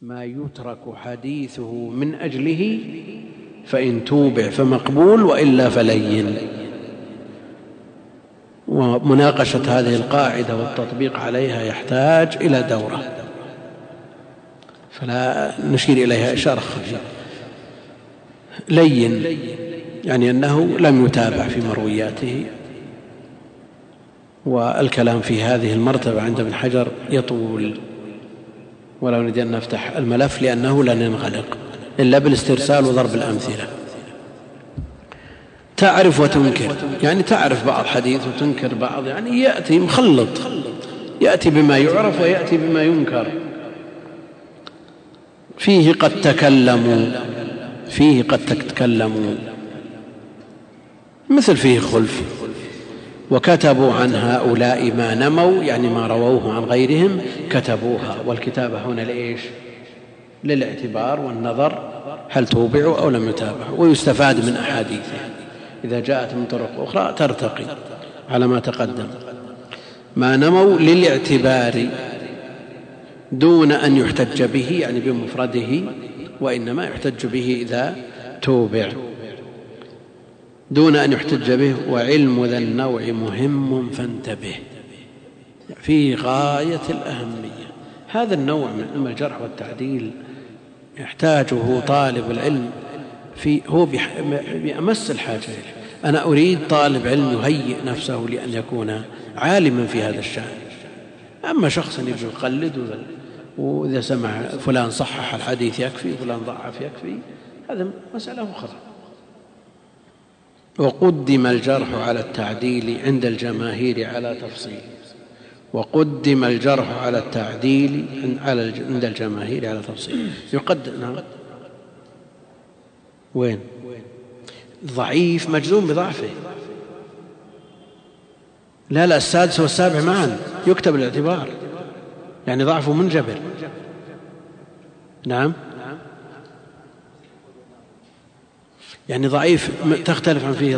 ما يترك حديثه من أجله فإن توبع فمقبول وإلا فلين. ومناقشة هذه القاعدة والتطبيق عليها يحتاج إلى دورة، فلا نشير إليها إشارة خفيفة. لين يعني أنه لم يتابع في مروياته، والكلام في هذه المرتبة عند ابن حجر يطول، ولا نريد أن نفتح الملف لأنه لن ينغلق إلا بالاسترسال وضرب الأمثلة. تعرف وتنكر، يعني تعرف بعض حديث وتنكر بعض، يعني يأتي مخلط، يأتي بما يعرف ويأتي بما ينكر. فيه قد تكلموا، مثل فيه خلف، وكتبوا عن هؤلاء ما نموا، يعني ما رووه عن غيرهم كتبوها. والكتابة هنا لإيش؟ للاعتبار والنظر، هل توبعوا أو لم يتابعوا. ويستفاد من أحاديثه إذا جاءت من طرق أخرى ترتقي على ما تقدم. ما نموا للاعتبار دون أن يحتج به، يعني بمفرده، وإنما يحتج به إذا توبع دون أن يحتج به. وعلم ذا النوع مهم فانتبه، فيه غاية الأهمية. هذا النوع من علم الجرح والتعديل يحتاجه طالب العلم، هو بأمس الحاجة. أنا أريد طالب علم يهيئ نفسه لأن يكون عالما في هذا الشأن. أما شخص يجب يقلد، وإذا سمع فلان صحح الحديث يكفي، فلان ضعف يكفي، هذا مسألة أخرى. وقدم الجرح على التعديل عند الجماهير على تفصيل. وقدم الجرح على التعديل عند الجماهير على تفصيل. يقدم وين؟ ضعيف مجزوم بضعفه. لا السادس والسابع معا يكتب الاعتبار، يعني ضعفه منجبر. نعم، يعني ضعيف تختلف عن فيه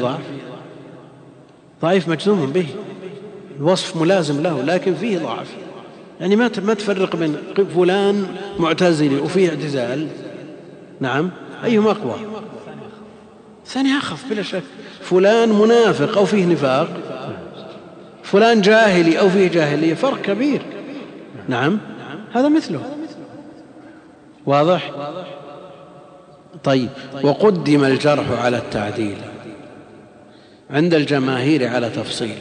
ضعيف مجزوم به، الوصف ملازم له لكن فيه ضعف، يعني ما تفرق بين فلان معتزلي وفيه اعتزال. نعم، أيهما أقوى؟ ثاني أخف بلا شك. فلان منافق أو فيه نفاق، فلان جاهلي أو فيه جاهلية، فرق كبير. نعم، هذا مثله. واضح؟ طيب. وقدم الجرح على التعديل عند الجماهير على تفصيل.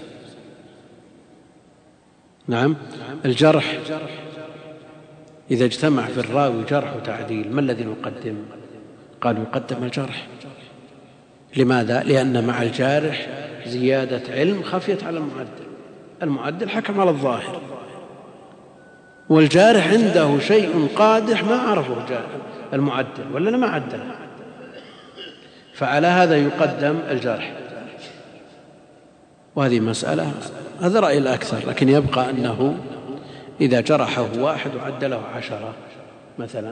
نعم، الجرح إذا اجتمع في الراوي جرح وتعديل ما الذي نقدم؟ قالوا يقدم الجرح. لماذا؟ لأن مع الجارح زيادة علم خفيت على المعدل حكم على الظاهر، والجارح عنده شيء قادح ما عرفه المعدل ولا ما عدله، فعلى هذا يقدم الجرح. وهذه مسألة، هذا رأي الأكثر، لكن يبقى أنه إذا جرحه واحد وعدله 10 مثلا،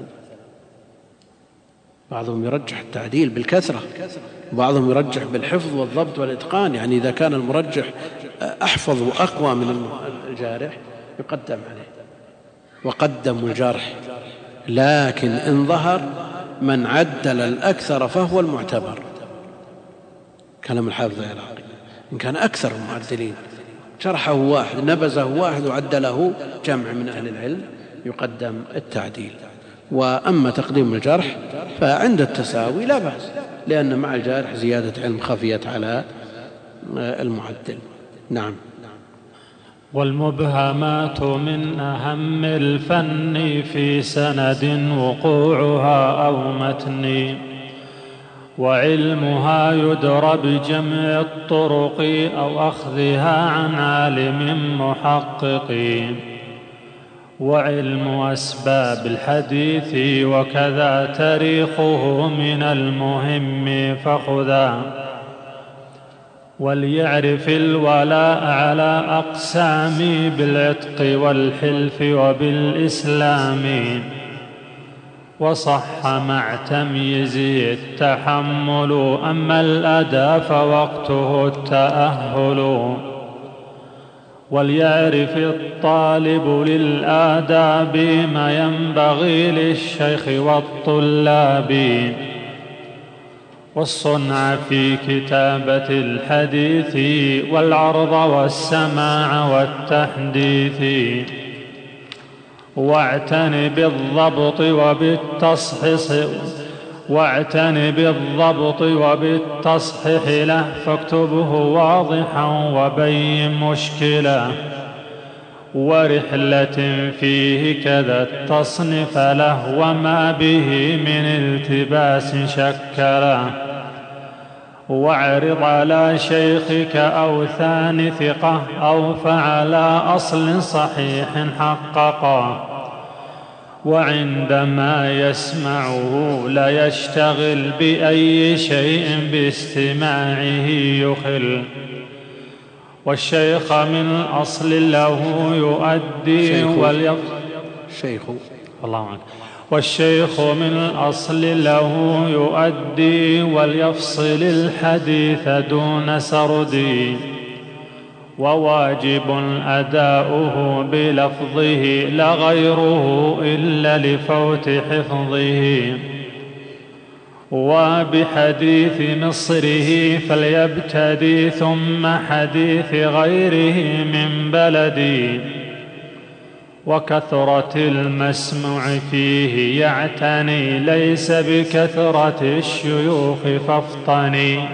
بعضهم يرجح التعديل بالكثرة، وبعضهم يرجح بالحفظ والضبط والإتقان، يعني إذا كان المرجح أحفظ وأقوى من الجارح يقدم عليه. وقدموا الجرح، لكن إن ظهر من عدل الأكثر فهو المعتبر. كلام الحافظ العراقي، إن كان أكثر المعدلين جرحه واحد نبذه واحد وعدله جمع من أهل العلم يقدم التعديل. وأما تقديم الجرح فعند التساوي لا بأس، لأن مع الجارح زيادة علم خفيت على المعدل. نعم. والمبهمات من أهم الفن في سند وقوعها أو متن، وعلمها يدرى بجمع الطرق أو أخذها عن عالم محقق، وعلم أسباب الحديث وكذا تاريخه من المهم فخذا، وليعرف الولاء على أقسام بالعتق والحلف وبالإسلام، وصح مع تمييز التحمل، أما الأداء فوقته التأهل، وليعرف الطالب للآداب ما ينبغي للشيخ والطلاب، والصنع في كتابة الحديث والعرض والسماع والتحديث، واعتن بالضبط وبالتصحيح له، فاكتبه واضحا وبين مشكلة، ورحلة فيه كذا التصنف له، وما به من التباس شكله، واعرض على شيخك أو ثاني ثقة أو فعلى أصل صحيح حققه، وعندما يسمعه لا يشتغل بأي شيء باستماعه يخل، والشيخ من الأصل له يؤدي والشيخ من الأصل له يؤدي وليفصل الحديث دون سرد، وواجب أداؤه بلفظه لا غيره إلا لفوت حفظه، وبحديث مصره فليبتدي ثم حديث غيره من بلدي، وكثرة المسموع فيه يعتني ليس بكثرة الشيوخ فافطني.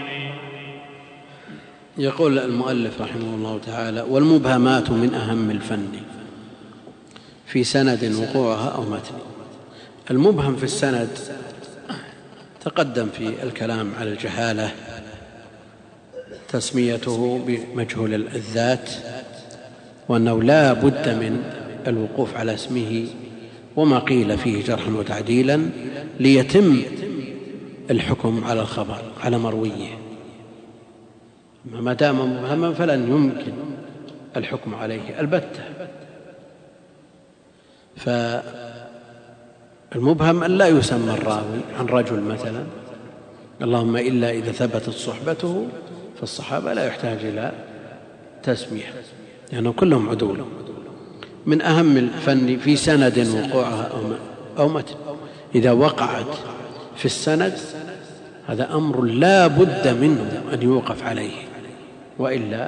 يقول المؤلف رحمه الله تعالى: والمبهمات من أهم الفن في سند وقوعها أو متن. المبهم في السند تقدم في الكلام على الجهالة تسميته بمجهول الذات، وأنه لا بد من الوقوف على اسمه وما قيل فيه جرحا وتعديلا ليتم الحكم على الخبر على مرويه. ما دام مبهما فلن يمكن الحكم عليه البتة. فالمبهم أن لا يسمى الراوي عن رجل مثلا، اللهم إلا إذا ثبتت صحبته، فالصحابة لا يحتاج إلى تسمية لأنهم يعني كلهم عدول. من أهم الفن في سند وقوعها أو متن، إذا وقعت في السند هذا أمر لا بد منه أن يوقف عليه، وإن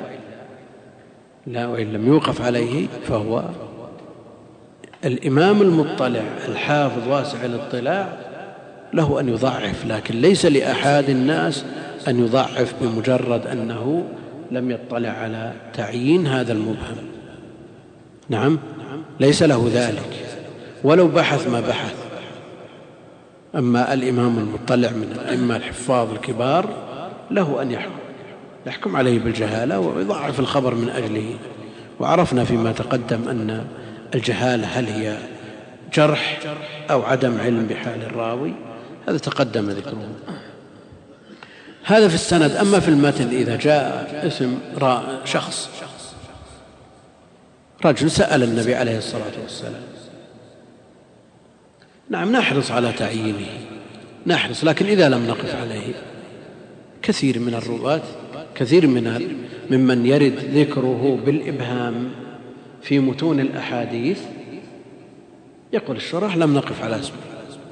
لم يوقف عليه فهو الإمام المطلع الحافظ واسع الاطلاع له أن يضعف، لكن ليس لأحد الناس أن يضعف بمجرد أنه لم يطلع على تعيين هذا المبهم. نعم، ليس له ذلك ولو بحث ما بحث. أما الإمام المطلع من الأئمة الحفاظ الكبار له أن يحكم عليه بالجهالة ويضعف الخبر من أجله. وعرفنا فيما تقدم أن الجهالة هل هي جرح أو عدم علم بحال الراوي، هذا تقدم ذكره. هذا في السند. أما في المتن إذا جاء اسم شخص، رجل سأل النبي عليه الصلاة والسلام، نعم نحرص على تعيينه، نحرص، لكن إذا لم نقف عليه كثير من الرواة، كثير ممن يرد ذكره بالإبهام في متون الأحاديث يقول الشرح لم نقف على اسمه،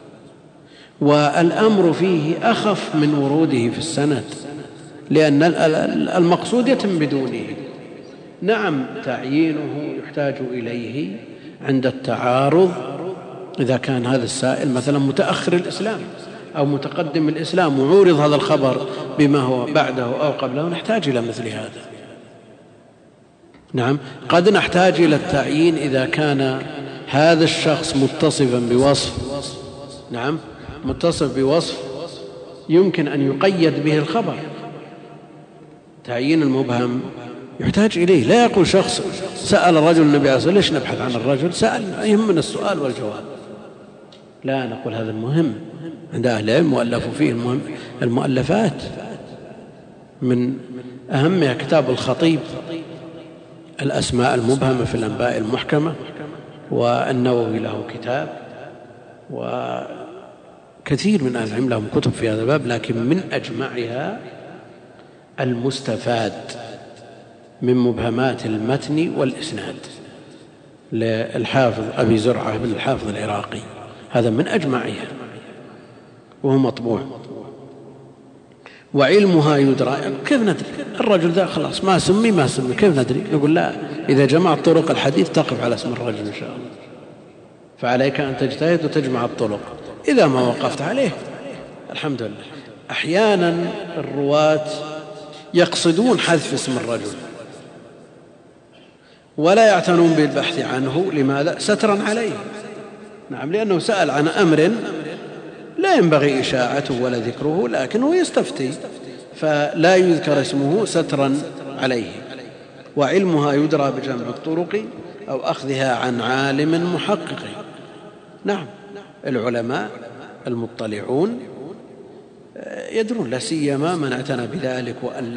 والأمر فيه أخف من وروده في السند، لأن المقصود يتم بدونه. نعم تعيينه يحتاج إليه عند التعارض، إذا كان هذا السائل مثلا متأخر الإسلام أو متقدم الإسلام وعورض هذا الخبر بما هو بعده أو قبله، نحتاج إلى مثل هذا. نعم، قد نحتاج إلى التعيين إذا كان هذا الشخص متصفا بوصف، نعم متصف بوصف يمكن أن يقيد به الخبر. تعيين المبهم يحتاج إليه. لا يقول شخص سأل الرجل النبي عليه الصلاة والسلام، ليش نبحث عن الرجل؟ سأل، يهمنا السؤال والجواب. لا، نقول هذا المهم عند أهل العلم، وألفوا فيه المؤلفات، من أهمها كتاب الخطيب الأسماء المبهمة في الأنباء المحكمة، والنووي له كتاب، وكثير من أهل العلم لهم كتب في هذا الباب، لكن من أجمعها المستفاد من مبهمات المتن والإسناد للحافظ أبي زرعة بن الحافظ العراقي، هذا من أجمعها وهو مطبوع. وعلمها يدرى، كيف ندري الرجل ذا خلاص ما سمي كيف ندري؟ نقول لا، إذا جمعت طرق الحديث تقف على اسم الرجل إن شاء الله، فعليك أن تجتهد وتجمع الطرق. إذا ما وقفت عليه الحمد لله. أحيانا الرواة يقصدون حذف اسم الرجل ولا يعتنون بالبحث عنه. لماذا؟ سترا عليه. نعم، لأنه سأل عن أمر لا ينبغي إشاعته ولا ذكره، لكنه يستفتي فلا يذكر اسمه سترا عليه. وعلمها يدرى بجمع الطرق أو أخذها عن عالم محقق. نعم، العلماء المطلعون يدرون، لا سيما من اعتنى بذلك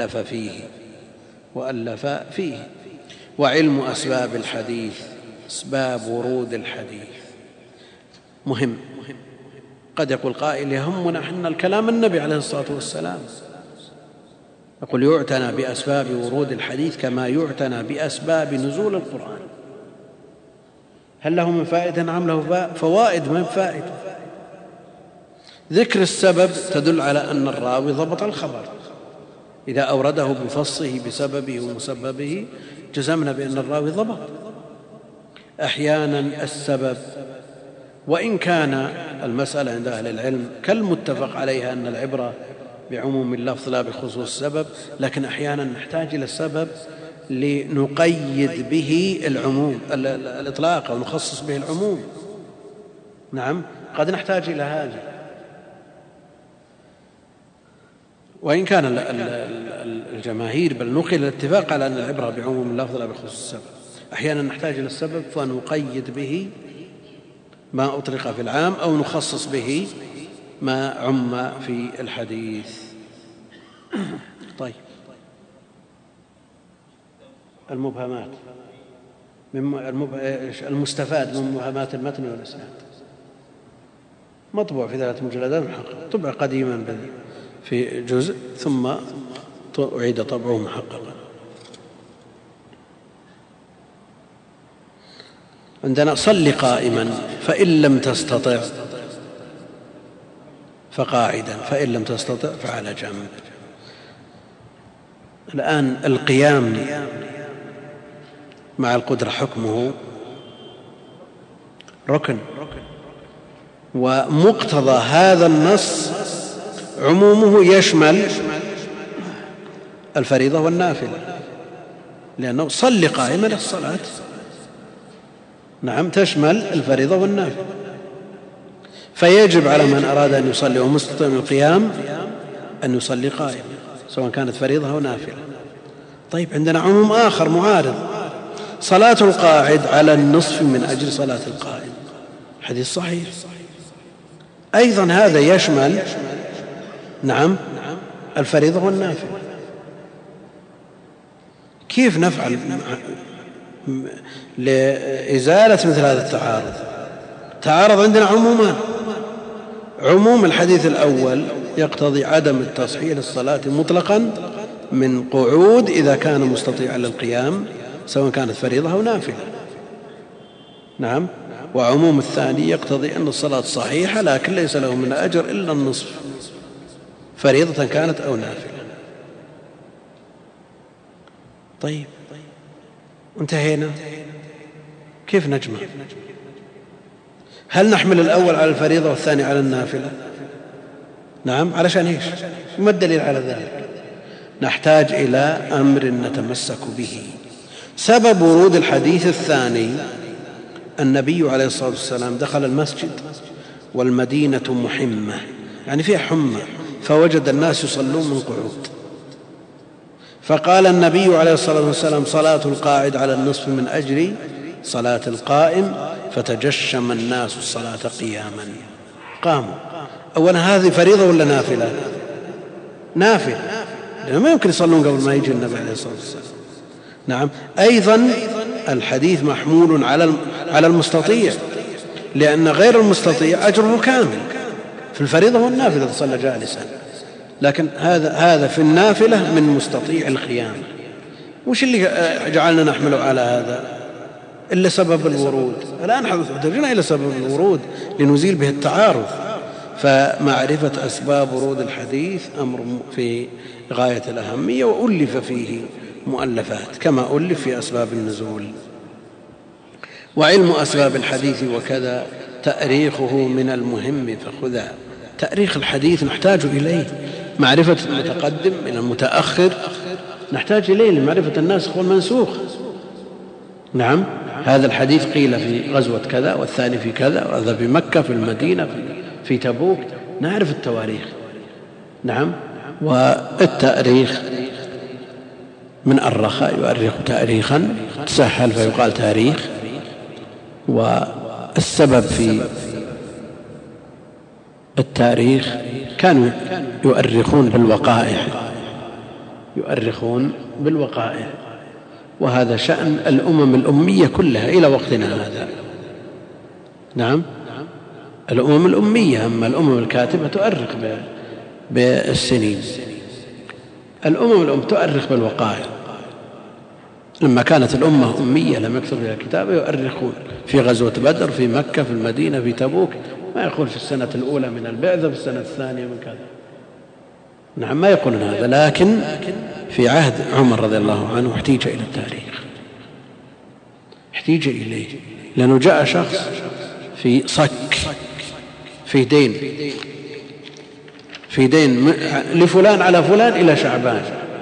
وألف فيه. وعلم أسباب الحديث، أسباب ورود الحديث مهم. قد يقول قائل يهمنا حنا الكلام النبي عليه الصلاة والسلام. يقول يعتنى بأسباب ورود الحديث كما يعتنى بأسباب نزول القرآن. هل له من فائدة؟ نعم له فوائد، من فائدة. ذكر السبب تدل على أن الراوي ضبط الخبر، إذا أورده بفصه بسببه ومسببه جزمنا بأن الراوي ضبط. أحيانا السبب، وإن كان المسألة عند أهل العلم كالمتفق عليها أن العبرة بعموم اللفظ لا بخصوص السبب، لكن أحيانا نحتاج إلى السبب لنقيد به العموم الإطلاق أو نخصص به العموم. نعم، قد نحتاج إلى هذا. وإن كان الجماهير بل نقل الاتفاق على أن العبرة بعموم اللفظ لا بخصوص السبب. أحيانا نحتاج إلى السبب فنقيد به ما أطلق في العام أو نخصص به ما عم في الحديث. طيب، المبهمات، المستفاد من مبهمات المتن والإسناد مطبوع في 3 مجلدات محقق، طبع قديما في جزء ثم أعيد طبعه محققا. عندنا صل قائما فإن لم تستطع فقاعدا فإن لم تستطع فعلى جنب. الآن القيام مع القدرة حكمه ركن، ومقتضى هذا النص عمومه يشمل الفريضة والنافلة، لأنه صل قائما الصلاة نعم تشمل الفريضة والنافلة، فيجب على من أراد أن يصلي ومستطيع من القيام أن يصلي قائما سواء كانت فريضة أو نافلة. طيب، عندنا عموم آخر معارض، صلاة القاعد على النصف من أجل صلاة القائم، حديث صحيح أيضا، هذا يشمل نعم الفريضة والنافلة. كيف نفعل لإزالة مثل هذا التعارض؟ تعارض عندنا عمومان. عموم الحديث الأول يقتضي عدم التصحيح للصلاة مطلقا من قعود إذا كان مستطيعا للقيام سواء كانت فريضة أو نافلة. نعم. وعموم الثاني يقتضي أن الصلاة صحيحة لكن ليس له من أجر إلا النصف فريضة كانت أو نافلة. طيب، انتهينا. كيف نجمع؟ هل نحمل الأول على الفريضة والثاني على النافلة؟ نعم. علشان ايش؟ ما الدليل على ذلك؟ نحتاج إلى أمر نتمسك به. سبب ورود الحديث الثاني النبي عليه الصلاة والسلام دخل المسجد والمدينة محمة، يعني فيها حمى، فوجد الناس يصلون من قعود، فقال النبي عليه الصلاة والسلام صلاة القاعد على النصف من أجل صلاة القائم، فتجشم الناس الصلاة قياما، قاموا. أولا هذه فريضة ولا نافلة؟ نافلة، لأنه ما يمكن يصلون قبل ما يجي النبي عليه الصلاة والسلام. نعم. أيضا الحديث محمول على المستطيع، لأن غير المستطيع أجره كامل في الفريضة والنافلة تصلى جالسا، لكن هذا في النافلة من مستطيع القيام. وش اللي جعلنا نحمل على هذا إلا سبب الورود؟ الآن احتاجنا إلى سبب الورود لنزيل به التعارض. فمعرفة أسباب ورود الحديث أمر في غاية الأهمية، وألف فيه مؤلفات كما ألف في أسباب النزول. وعلم أسباب الحديث وكذا تأريخه من المهم فخذا. تأريخ الحديث نحتاج إليه، معرفة المتقدم من المتأخر نحتاج إليه لمعرفة الناسخ والمنسوخ. نعم، هذا الحديث قيل في غزوة كذا، والثاني في كذا، وهذا في مكة، في المدينة، في تبوك، نعرف التواريخ. نعم. والتأريخ من أرخ يؤرخ تأريخا، تسهل فيقال تاريخ. والسبب في التاريخ كانوا يؤرخون بالوقائع، وهذا شأن الأمم الأمية كلها إلى وقتنا هذا. نعم، الأمم الأمية. أما الأمم الكاتبة تؤرخ بالسنين، الأمم تؤرخ بالوقائع. لما كانت الأمة أمية لم يكثر فيها الكتابة يؤرخون في غزوة بدر، في مكة، في المدينة، في تبوك، ما يقول في السنة الأولى من البعثة، في السنة الثانية من كذا. نعم، ما يقولون هذا. لكن في عهد عمر رضي الله عنه احتيج إلى التاريخ، احتيج إليه، لأنه جاء شخص في صك، في دين لفلان على فلان إلى شعبان.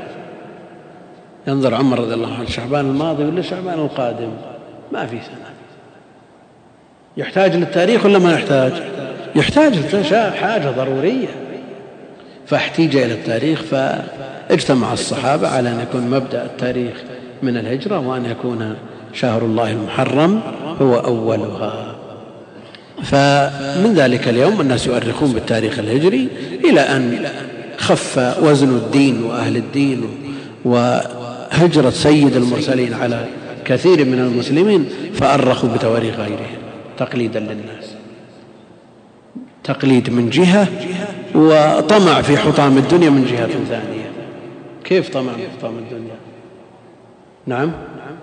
ينظر عمر رضي الله عنه شعبان الماضي ولا شعبان القادم، ما في سنة. يحتاج للتاريخ ولا ما يحتاج حاجة ضرورية. فاحتيج إلى التاريخ، فاجتمع الصحابة على أن يكون مبدأ التاريخ من الهجرة، وأن يكون شهر الله المحرم هو أولها. فمن ذلك اليوم الناس يؤرخون بالتاريخ الهجري، إلى أن خف وزن الدين وأهل الدين وهجرة سيد المرسلين على كثير من المسلمين، فأرخوا بتواريخ غيرهم تقليدا للناس، تقليد من جهة، وطمع في حطام الدنيا من جهة ثانية. كيف طمع في حطام الدنيا؟ نعم،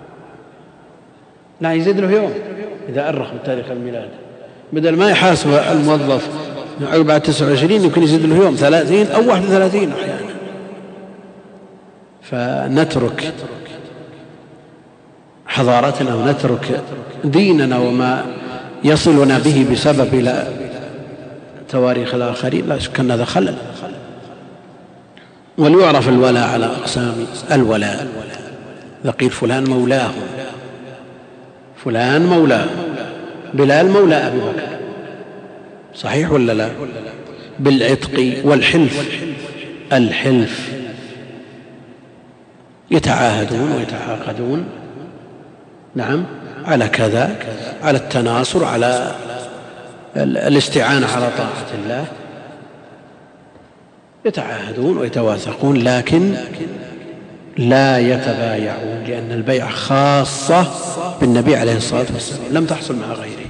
لا يزيد له يوم إذا أرخ بالتاريخ الميلادي، بدل ما يحاسب الموظف بعد 29 يمكن يزيد له يوم 30 أو 31 أحيانا. فنترك حضارتنا ونترك ديننا وما يصلنا به بسبب إلى تواريخ الآخرين، لا شك أن هذا خلل. وليعرف الولاء على أقسام الولاء. لقيل فلان مولاه، فلان مولاه، بلال مولى أبي بكر، صحيح ولا لا؟ بالعتق والحلف، الحلف يتعاهدون ويتعاقدون، نعم، على كذا، على التناصر، على الاستعانة على طاعة الله، يتعاهدون ويتواثقون، لكن لا يتبايعون، لأن البيع خاصة بالنبي عليه الصلاة والسلام، لم تحصل مع غيره.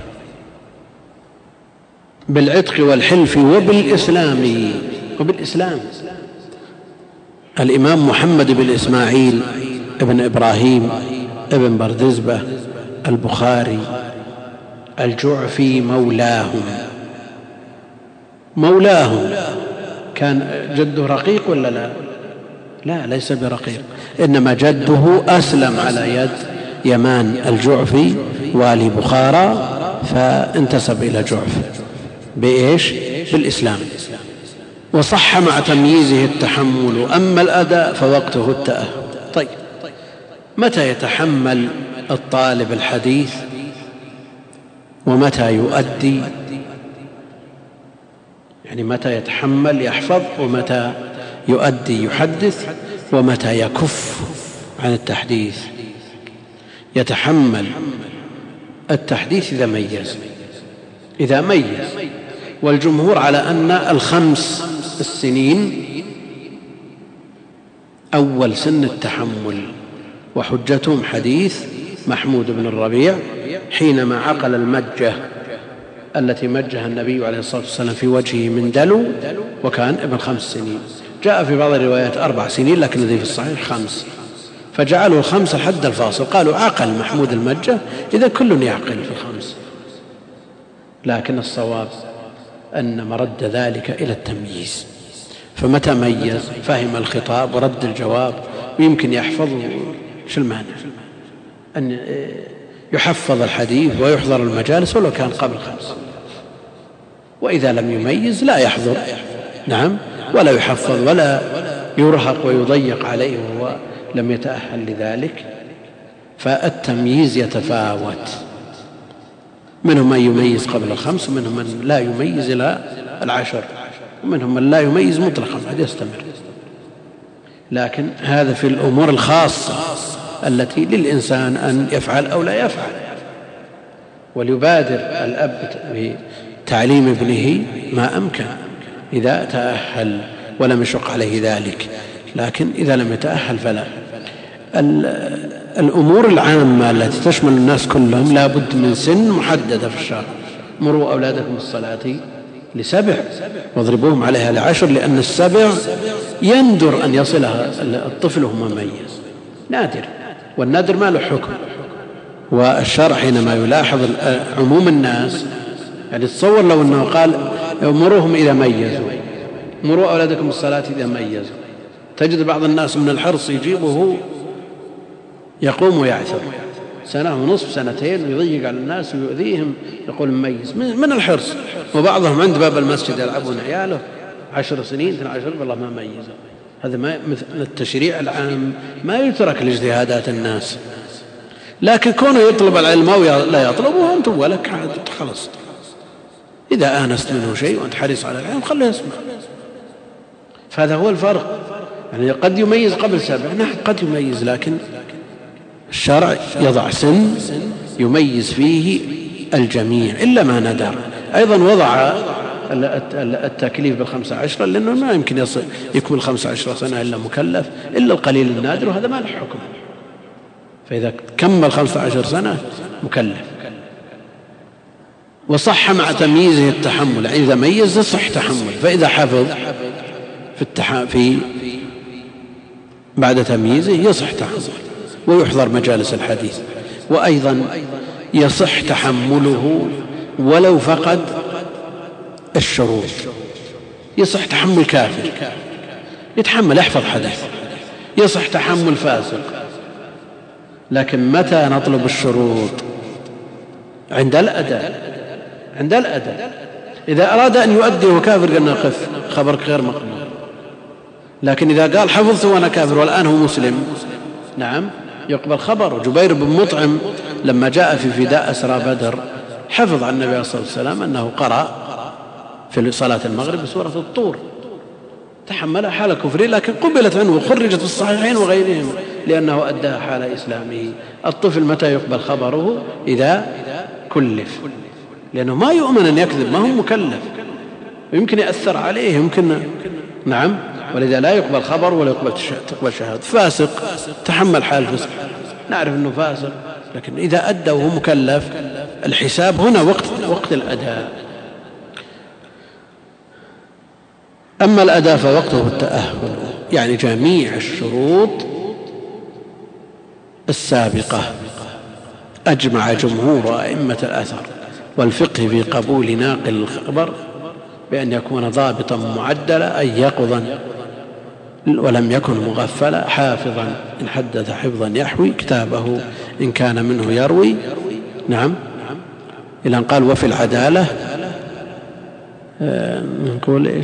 بالعتق والحلف وبالإسلام. الإمام محمد بن إسماعيل ابن إبراهيم ابن بردزبة البخاري الجعفي مولاهم. كان جده رقيق ولا لا؟ لا، ليس برقيق، إنما جده أسلم على يد يمان الجعفي والي بخارى، فانتسب إلى جعف بإيش؟ بالإسلام. وصح مع تمييزه التحمل، أما الأداء فوقته التأهب. طيب، متى يتحمل الطالب الحديث ومتى يؤدي؟ يعني متى يتحمل يحفظ، ومتى يؤدي يحدث، ومتى يكف عن التحديث. يتحمل التحديث إذا ميز، والجمهور على أن 5 السنين أول سن التحمل. وحجتهم حديث محمود بن الربيع حينما عقل المجة التي مجها النبي عليه الصلاة والسلام في وجهه من دلو، وكان ابن 5 سنين. جاء في بعض الروايات 4 سنين، لكن الذي في الصحيح 5. فجعلوا الخمس الحد الفاصل. قالوا عقل محمود المجة إذا كل يعقل في الخمس، لكن الصواب أن مرد ذلك إلى التمييز، فمتى ميز فهم الخطاب ورد الجواب ويمكن يحفظ. شو المانع أن يحفظ الحديث ويحضر المجالس ولو كان قبل 5؟ وإذا لم يميز لا يحضر، نعم، ولا يحفظ ولا يرهق ويضيق عليه وهو لم يتأهل لذلك. فالتمييز يتفاوت، منهم من يميز قبل 5 ومنهم من لا يميز إلى 10 ومنهم من لا يميز مطلقا قد يستمر. لكن هذا في الأمور الخاصة التي للإنسان أن يفعل أو لا يفعل، وليبادر الأب بتعليم ابنه ما أمكن إذا تأهل ولم يشق عليه ذلك، لكن إذا لم يتأهل فلا. الأمور العامة التي تشمل الناس كلهم لا بد من سن محددة في الشرع. مروا أولادكم الصلاة ل7 واضربوهم عليها ل10، لأن 7 يندر أن يصلها الطفل وهو مميز، نادر، والنادر ما له حكم. والشرع حينما يلاحظ عموم الناس، يعني تصور لو أنه قال مروهم إذا ميزوا، مروا أولادكم الصلاة إذا ميزوا، تجد بعض الناس من الحرص يجيبه يقوم ويعثر 1.5 سنة 2 ويضيق على الناس ويؤذيهم، يقول مميز من الحرص. وبعضهم عند باب المسجد يلعبون عياله 10 سنين 12 والله ما ميزه. هذا ما مثل التشريع العام ما يترك لاجتهادات الناس، لكن كونه يطلب العلم أو لا يطلبه أنت ولك خلص. إذا آنست منه شيء وأنت حريص على العلم خليه يسمع. فهذا هو الفرق، يعني قد يميز قبل 7، نعم قد يميز، لكن الشرع يضع سن يميز فيه الجميع إلا ما ندر. أيضا وضع التكليف بال15 لأنه ما يمكن يكون 15 سنة إلا مكلف إلا القليل النادر، وهذا ما له حكم. فإذا كمل 15 سنة مكلف. وصح مع تمييزه التحمل، يعني إذا ميز يصح تحمل. فإذا حفظ في بعد تمييزه يصح تحمل ويحضر مجالس الحديث. وأيضا يصح تحمله ولو فقد الشروط. يصح تحمل كافر يتحمل يحفظ حديث، يصح تحمل فاسق، لكن متى نطلب الشروط؟ عند الأداء. إذا أراد أن يؤدي وكافر قلنا قف، خبرك غير مقبول. لكن إذا قال حفظت وأنا كافر والآن هو مسلم، نعم يقبل خبر. جبير بن مطعم لما جاء في فداء أسرى بدر حفظ عن النبي صلى الله عليه وسلم أنه قرأ في صلاة المغرب بسورة الطور، تحمل حال كفره، لكن قبلت عنه وخرجت في الصحيحين وغيرهم لأنه أداها حال إسلامه. الطفل متى يقبل خبره؟ إذا كلف، لأنه ما يؤمن أن يكذب، ما هو مكلف، ويمكن يأثر عليه، يمكن، نعم، ولذا لا يقبل خبر ولا تقبل شهادة. فاسق تحمل حال الفسق، نعرف أنه فاسق، لكن إذا أدى وهو مكلف الحساب هنا وقت الأداء. أما الأداء فوقته التأهل، يعني جميع الشروط السابقة. أجمع جمهور أئمة الأثر والفقه في قبول ناقل الخبر بأن يكون ضابطا معدلا، أي يقظا ولم يكن مغفلا، حافظا إن حدث حفظا يحوي كتابه إن كان منه يروي. نعم، إلى أن قال وفي العدالة نقول إيش؟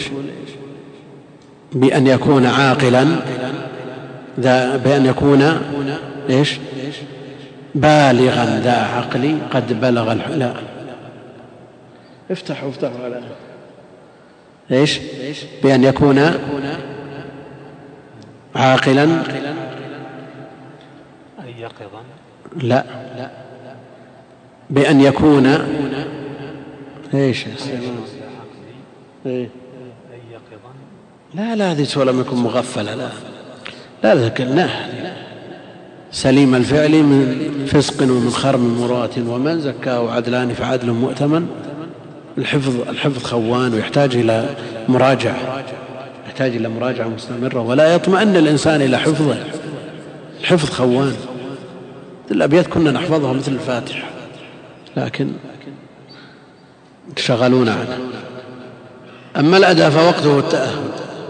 بأن يكون عاقلا، بأن يكون إيش؟ بالغا ذا عقل قد بلغ لا افتحوا على إيش؟ بأن يكون عاقلا يقظا، لا بأن يكون إيش؟ لا هذه سؤال لم يكن مغفلة، لا ذكرناه. سليم الفعل من فسق ومن خرم مراة ومن زكاه عدلان فعدل مؤتمن. الحفظ خوان ويحتاج إلى مراجعة، مستمرة، ولا يطمئن الإنسان إلى حفظه الحفظ خوان. الأبيات كنا نحفظها مثل الفاتحة لكن شغلونا عنها. أما الأداء فوقته التأهل.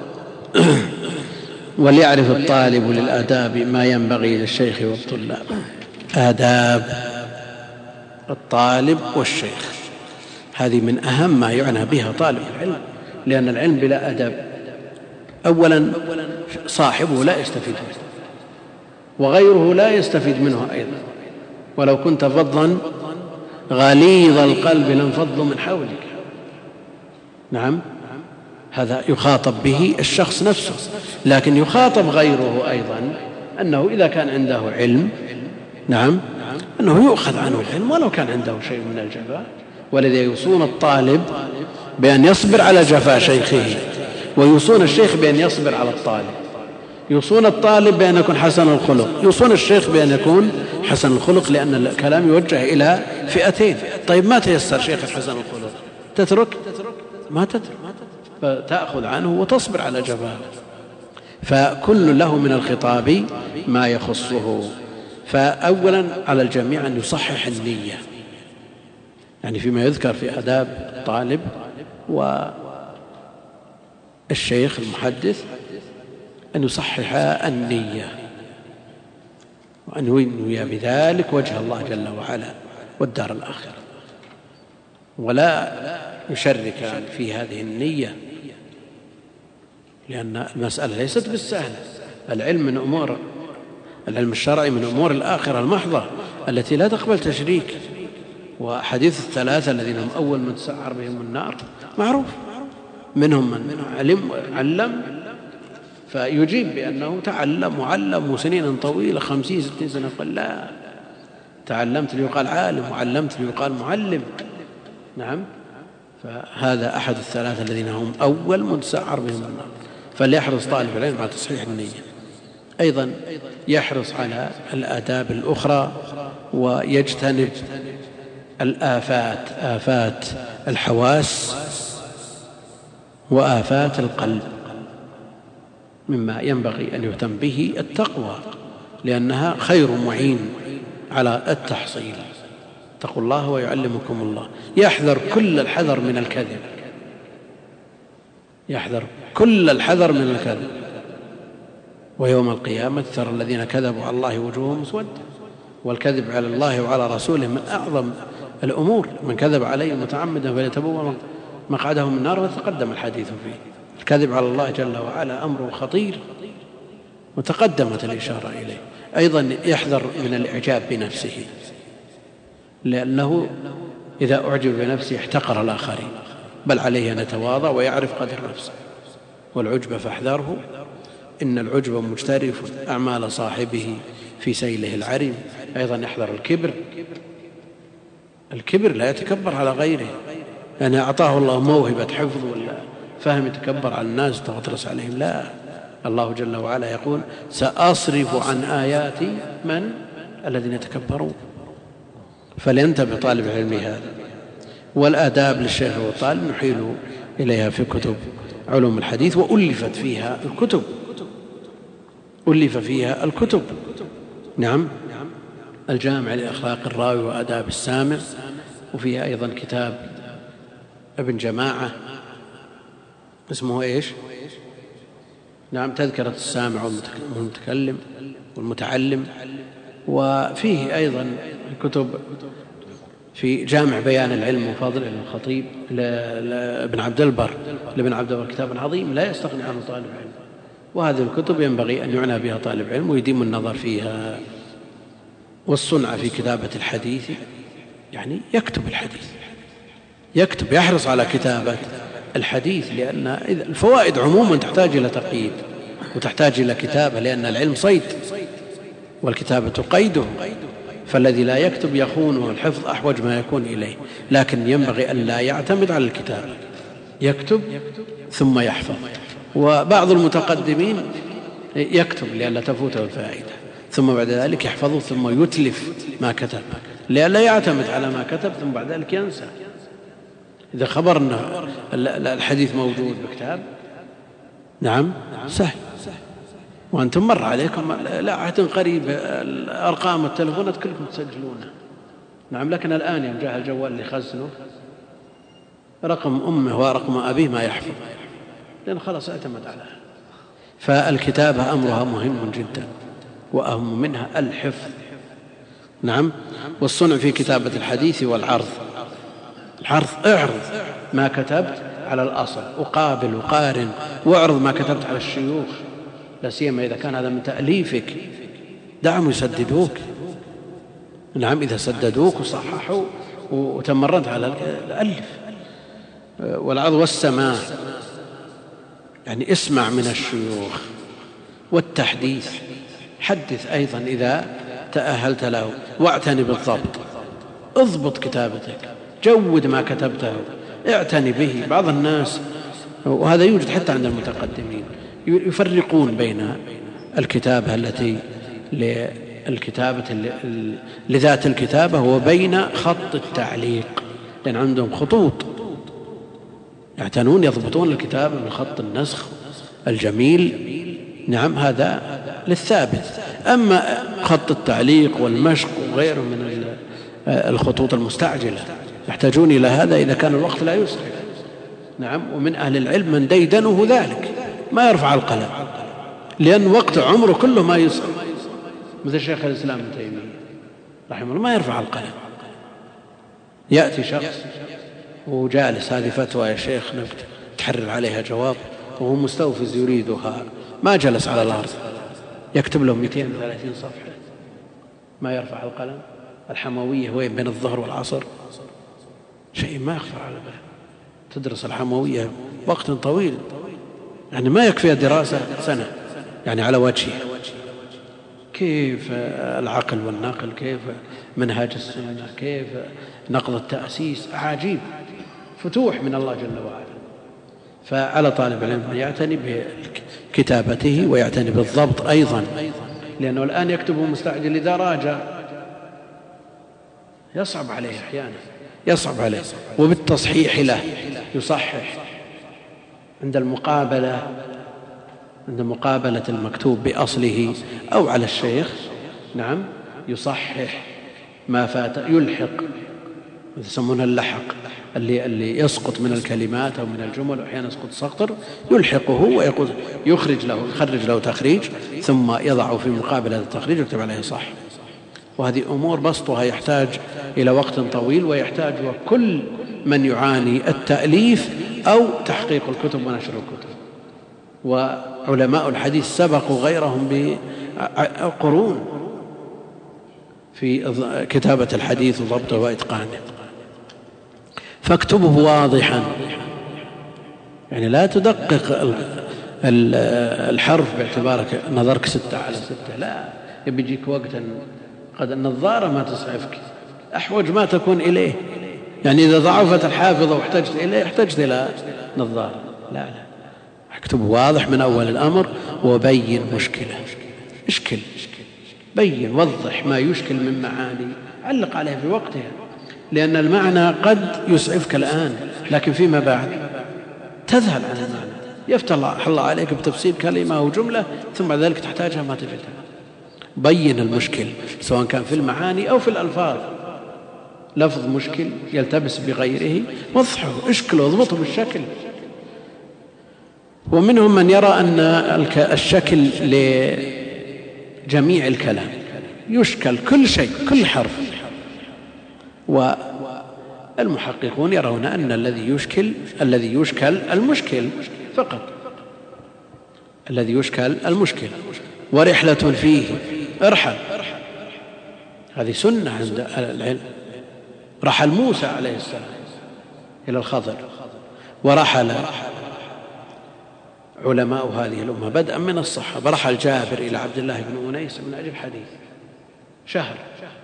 وليعرف الطالب للآداب ما ينبغي للشيخ والطلاب. آداب الطالب والشيخ هذه من أهم ما يعنى بها طالب العلم، لأن العلم بلا أدب أولا صاحبه لا يستفيد منه وغيره لا يستفيد منه أيضا. ولو كنت فظا غليظ القلب لانفضوا من حولك. نعم، هذا يخاطب به الشخص نفسه، لكن يخاطب غيره أيضا أنه إذا كان عنده علم نعم أنه يؤخذ عنه العلم ولو كان عنده شيء من الجفاء. ولذا يوصون الطالب بأن يصبر على جفاء شيخه، ويوصون الشيخ بأن يصبر على الطالب، يوصون الطالب بأن يكون حسن الخلق، يوصون الشيخ بأن يكون حسن الخلق، لأن الكلام يوجه إلى فئتين. طيب ما تيسر شيخ حسن الخلق تترك؟ ما تترك، فتأخذ عنه وتصبر على جفاه. فكل له من الخطاب ما يخصه. فأولا على الجميع أن يصحح النية، يعني فيما يذكر في آداب الطالب والشيخ المحدث أن يصحح النية، وأن ينوي بذلك وجه الله جل وعلا والدار الآخرة، ولا يشرك في هذه النية، لأن المسألة ليست بالسهلة. العلم الشرعي من أمور الآخرة المحضة التي لا تقبل تشريك. وحديث الثلاثة الذين هم أول من تسعر بهم النار معروف، منهم من علم فيجيب بأنه تعلم وعلم سنين طويلة 50-60 سنة، قال لا، تعلمت ليقال عالم وعلمت ليقال معلم. نعم، فهذا أحد الثلاثة الذين هم أول من تسعر بهم النار. فليحرص طالب العلم على تصحيح النية. أيضا يحرص على الآداب الأخرى ويجتنب الآفات، آفات الحواس وآفات القلب. مما ينبغي أن يهتم به التقوى، لأنها خير معين على التحصيل. اتقوا الله ويعلمكم الله. يحذر كل الحذر من الكذب، يحذر كل الحذر من الكذب. ويوم القيامة ترى الذين كذبوا على الله وجوههم مسودة. والكذب على الله وعلى رسوله من أعظم الأمور. من كذب عليه متعمدا فليتبوأ مقعده من النار، وتقدم الحديث فيه. الكذب على الله جل وعلا أمر خطير وتقدمت الإشارة إليه. أيضا يحذر من الإعجاب بنفسه، لأنه إذا أعجب بنفسه احتقر الآخرين، بل عليه أن يتواضع ويعرف قدر نفسه. والعجب فاحذره، إن العجب مجترف أعمال صاحبه في سيله العريم. أيضا يحذر الكبر لا يتكبر على غيره، يعني أعطاه الله موهبة حفظ ولا فهم يتكبر على الناس وتغطرس عليهم، لا. الله جل وعلا يقول سأصرف عن آياتي من الذين يتكبرون. فلينتبه طالب العلم هذا. والآداب للشيخ والطالب نحيل إليها في كتب علوم الحديث، وألفت فيها الكتب، ألف فيها الكتب. نعم، الجامع لأخلاق الراوي وآداب السامع، وفيها أيضا كتاب ابن جماعة اسمه إيش؟ نعم، تذكرة السامع والمتكلم والمتعلم. وفيه أيضا كتب في جامع بيان العلم وفضله للخطيب لابن عبد البر، كتاب عظيم لا يستغني عنه طالب علم. وهذه الكتب ينبغي أن يعنى بها طالب علم ويديم النظر فيها. والصنعة في كتابة الحديث، يعني يكتب الحديث، يحرص على كتابة الحديث، لأن الفوائد عموما تحتاج إلى تقييد وتحتاج إلى كتابة، لأن العلم صيد والكتابة قيده. فالذي لا يكتب يخونه الحفظ أحوج ما يكون إليه. لكن ينبغي أن لا يعتمد على الكتابة، يكتب ثم يحفظ. وبعض المتقدمين يكتب لئلا تفوته الفائدة، ثم بعد ذلك يحفظه ثم يتلف ما كتب، لئلا يعتمد على ما كتب ثم بعد ذلك ينسى. إذا خبرنا الحديث موجود بكتاب، نعم، سهل. وأنتم مر عليكم لا عهد قريب أرقام التلفونات كلكم تسجلونه. نعم، لكن الآن يوم جاء الجوال اللي خزنه رقم أمه ورقم أبيه ما يحفظ، لأن خلاص اعتمد عليها. فالكتابة أمرها مهم جدا، وأهم منها الحفظ. نعم. والصنع في كتابة الحديث والعرض. العرض، اعرض ما كتبت على الأصل، وقابل وقارن، واعرض ما كتبت على الشيوخ، لا سيما إذا كان هذا من تأليفك، دعهم يسددوك. نعم، إذا سددوك وصححوا وتمرنت على الألف. والعرض والسماع، يعني اسمع من الشيوخ. والتحديث، حدث أيضا إذا تأهلت له. واعتني بالضبط، اضبط كتابتك، جود ما كتبته، اعتني به. بعض الناس، وهذا يوجد حتى عند المتقدمين، يفرقون بين الكتابة التي للكتابة لذات الكتابة وبين خط التعليق، لأن عندهم خطوط يعتنون يضبطون الكتابة من خط النسخ الجميل. نعم، هذا للثابت. أما خط التعليق والمشق وغيره من الخطوط المستعجلة يحتاجون إلى هذا إذا كان الوقت لا يسعف. نعم. ومن أهل العلم من ديدنه ذلك، ما يرفع القلم، لأن وقت عمره كله ما يسعف، مثل شيخ الإسلام ابن تيمية رحمه الله، ما يرفع القلم. يأتي شخص وجالس، هذه فتوى يا شيخ تحرر عليها جواب، وهو مستوفز يريدها، ما جلس على الأرض، يكتب له 230 صفحة، ما يرفع القلم. الحموية وين بين الظهر والعصر، شيء ما يخطر على بال. تدرس الحموية وقت طويل، يعني ما يكفي دراسة سنة يعني على وجهها. كيف العقل والنقل، كيف منهاج السنة، كيف نقض التأسيس، عجيب، فتوح من الله جل وعلا. فعلى طالب العلم أن يعتني بكتابته ويعتني بالضبط أيضا، لأنه الآن يكتب مستعجل، إذا راجع يصعب عليه أحيانا، يصعب عليه. وبالتصحيح له، يصحح عند مقابلة المكتوب بأصله أو على الشيخ. نعم، يصحح ما فات، يلحق، يسمونه اللحق، اللي يسقط من الكلمات أو من الجمل، وأحيانا يسقط سقط، يلحقه ويقول يخرج له تخريج، ثم يضعه في مقابلة التخريج ويكتب عليه صح. وهذه أمور بسطها يحتاج إلى وقت طويل، ويحتاج كل من يعاني التأليف أو تحقيق الكتب ونشر الكتب. وعلماء الحديث سبقوا غيرهم بقرون في كتابة الحديث وضبطه وإتقانه. فاكتبه واضحا، يعني لا تدقق الحرف باعتبارك نظرك 6/6، لا، يبي يجيك وقت قد النظارة ما تسعفك، أحوج ما تكون إليه. يعني إذا ضعفت الحافظة واحتجت إليه، احتجت إلى نظارة. لا، اكتب واضح من أول الأمر، وبين مشكلة، اشكل، بين، وضح ما يشكل من معاني، علق عليها في وقتها، لأن المعنى قد يسعفك الآن، لكن فيما بعد تذهل عن المعنى، يفتح الله عليك بتفسير كلمة أو جملة، ثم بعد ذلك تحتاجها ما تجدها. بين المشكل سواء كان في المعاني أو في الألفاظ. لفظ مشكل يلتبس بغيره، وضحه، اشكله، اضبطه بالشكل. ومنهم من يرى أن الشكل لجميع الكلام، يشكل كل شيء، كل حرف. والمحققون يرون أن الذي يشكل المشكل فقط، الذي يشكل المشكل. ورحلة فيه، ارحل، هذه سنة عند العلم. رحل موسى عليه السلام إلى الخضر، ورحل علماء هذه الأمة بدءا من الصحابة. رحل جابر إلى عبد الله بن أنيس من أجل حديث شهر.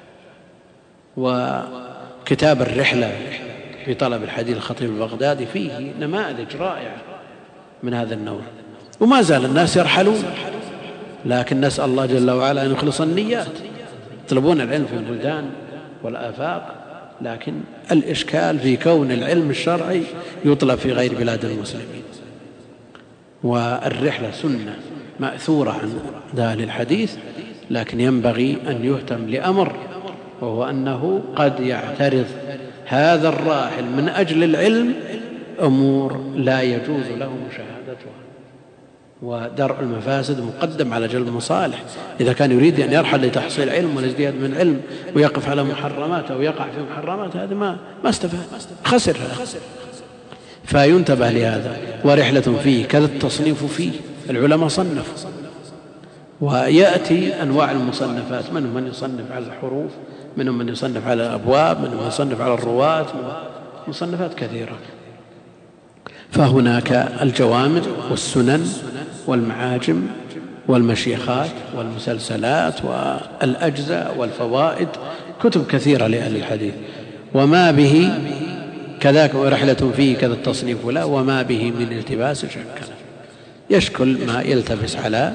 وكتاب الرحلة في طلب الحديث الخطيب البغدادي فيه نماذج رائعة من هذا النوع. وما زال الناس يرحلون، لكن نسأل الله جل وعلا أن يخلص النيات. يطلبون العلم في البلدان والآفاق، لكن الإشكال في كون العلم الشرعي يطلب في غير بلاد المسلمين. والرحلة سنة مأثورة عن أهل الحديث، لكن ينبغي أن يهتم لأمر، وهو أنه قد يعترض هذا الراحل من أجل العلم أمور لا يجوز له مشاهدتها، ودرء المفاسد مقدم على جلب المصالح. إذا كان يريد أن يرحل لتحصيل علم والازدياد من علم ويقف على محرمات أو يقع في محرمات، هذا ما استفاد، خسر. فينتبه لهذا. ورحلة فيه كذا التصنيف فيه، العلماء صنفوا، ويأتي أنواع المصنفات، منهم من يصنف على الحروف، منهم من يصنف على الأبواب، منهم من يصنف على الرواة، مصنفات كثيرة. فهناك الجوامع والسنن والمعاجم والمشيخات والمسلسلات والأجزاء والفوائد، كتب كثيرة لأهل الحديث. وما به كذاك رحلة فيه كذا التصنيف له، وما به من التباس شكل، يشكل ما يلتبس على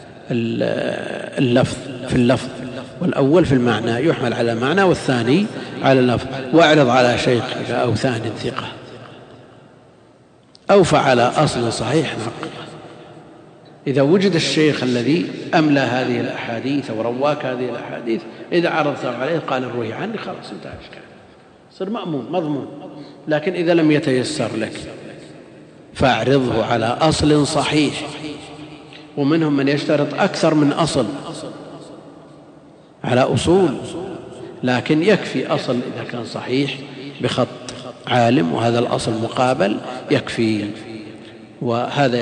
اللفظ، في اللفظ، والأول في المعنى يحمل على معنى، والثاني على اللفظ. واعرض على شيخك أو ثان ثقة أو فعل أصل صحيح نقل. إذا وجد الشيخ الذي أملى هذه الأحاديث ورواك هذه الأحاديث، إذا عرضته عليه قال الروي عني، خلاص انتهى الإشكال، صار مأمون مضمون. لكن إذا لم يتيسر لك فاعرضه على أصل صحيح، ومنهم من يشترط أكثر من أصل على أصول، لكن يكفي أصل إذا كان صحيح بخط عالم، وهذا الأصل مقابل يكفي. وهذا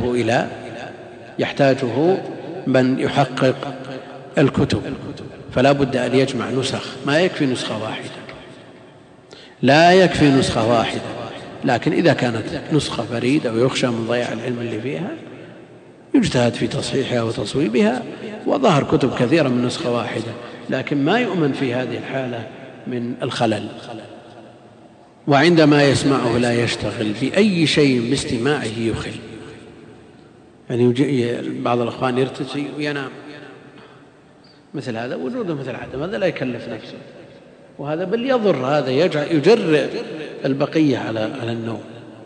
يحتاجه من يحقق الكتب، فلا بد أن يجمع نسخ، ما يكفي نسخة واحدة، لا يكفي نسخة واحدة. لكن إذا كانت نسخة فريدة ويخشى من ضياع العلم اللي فيها، يجتهد في تصحيحها وتصويبها، وظهر كتب كثيرة من نسخة واحدة، لكن ما يؤمن في هذه الحالة من الخلل. وعندما يسمعه لا يشتغل بأي شيء باستماعه يخل. يعني بعض الأخوان يرتسي وينام، مثل هذا وجوده مثل عدم، هذا لا يكلف نفسه، وهذا بل يضر، هذا يجرئ البقية على النوم.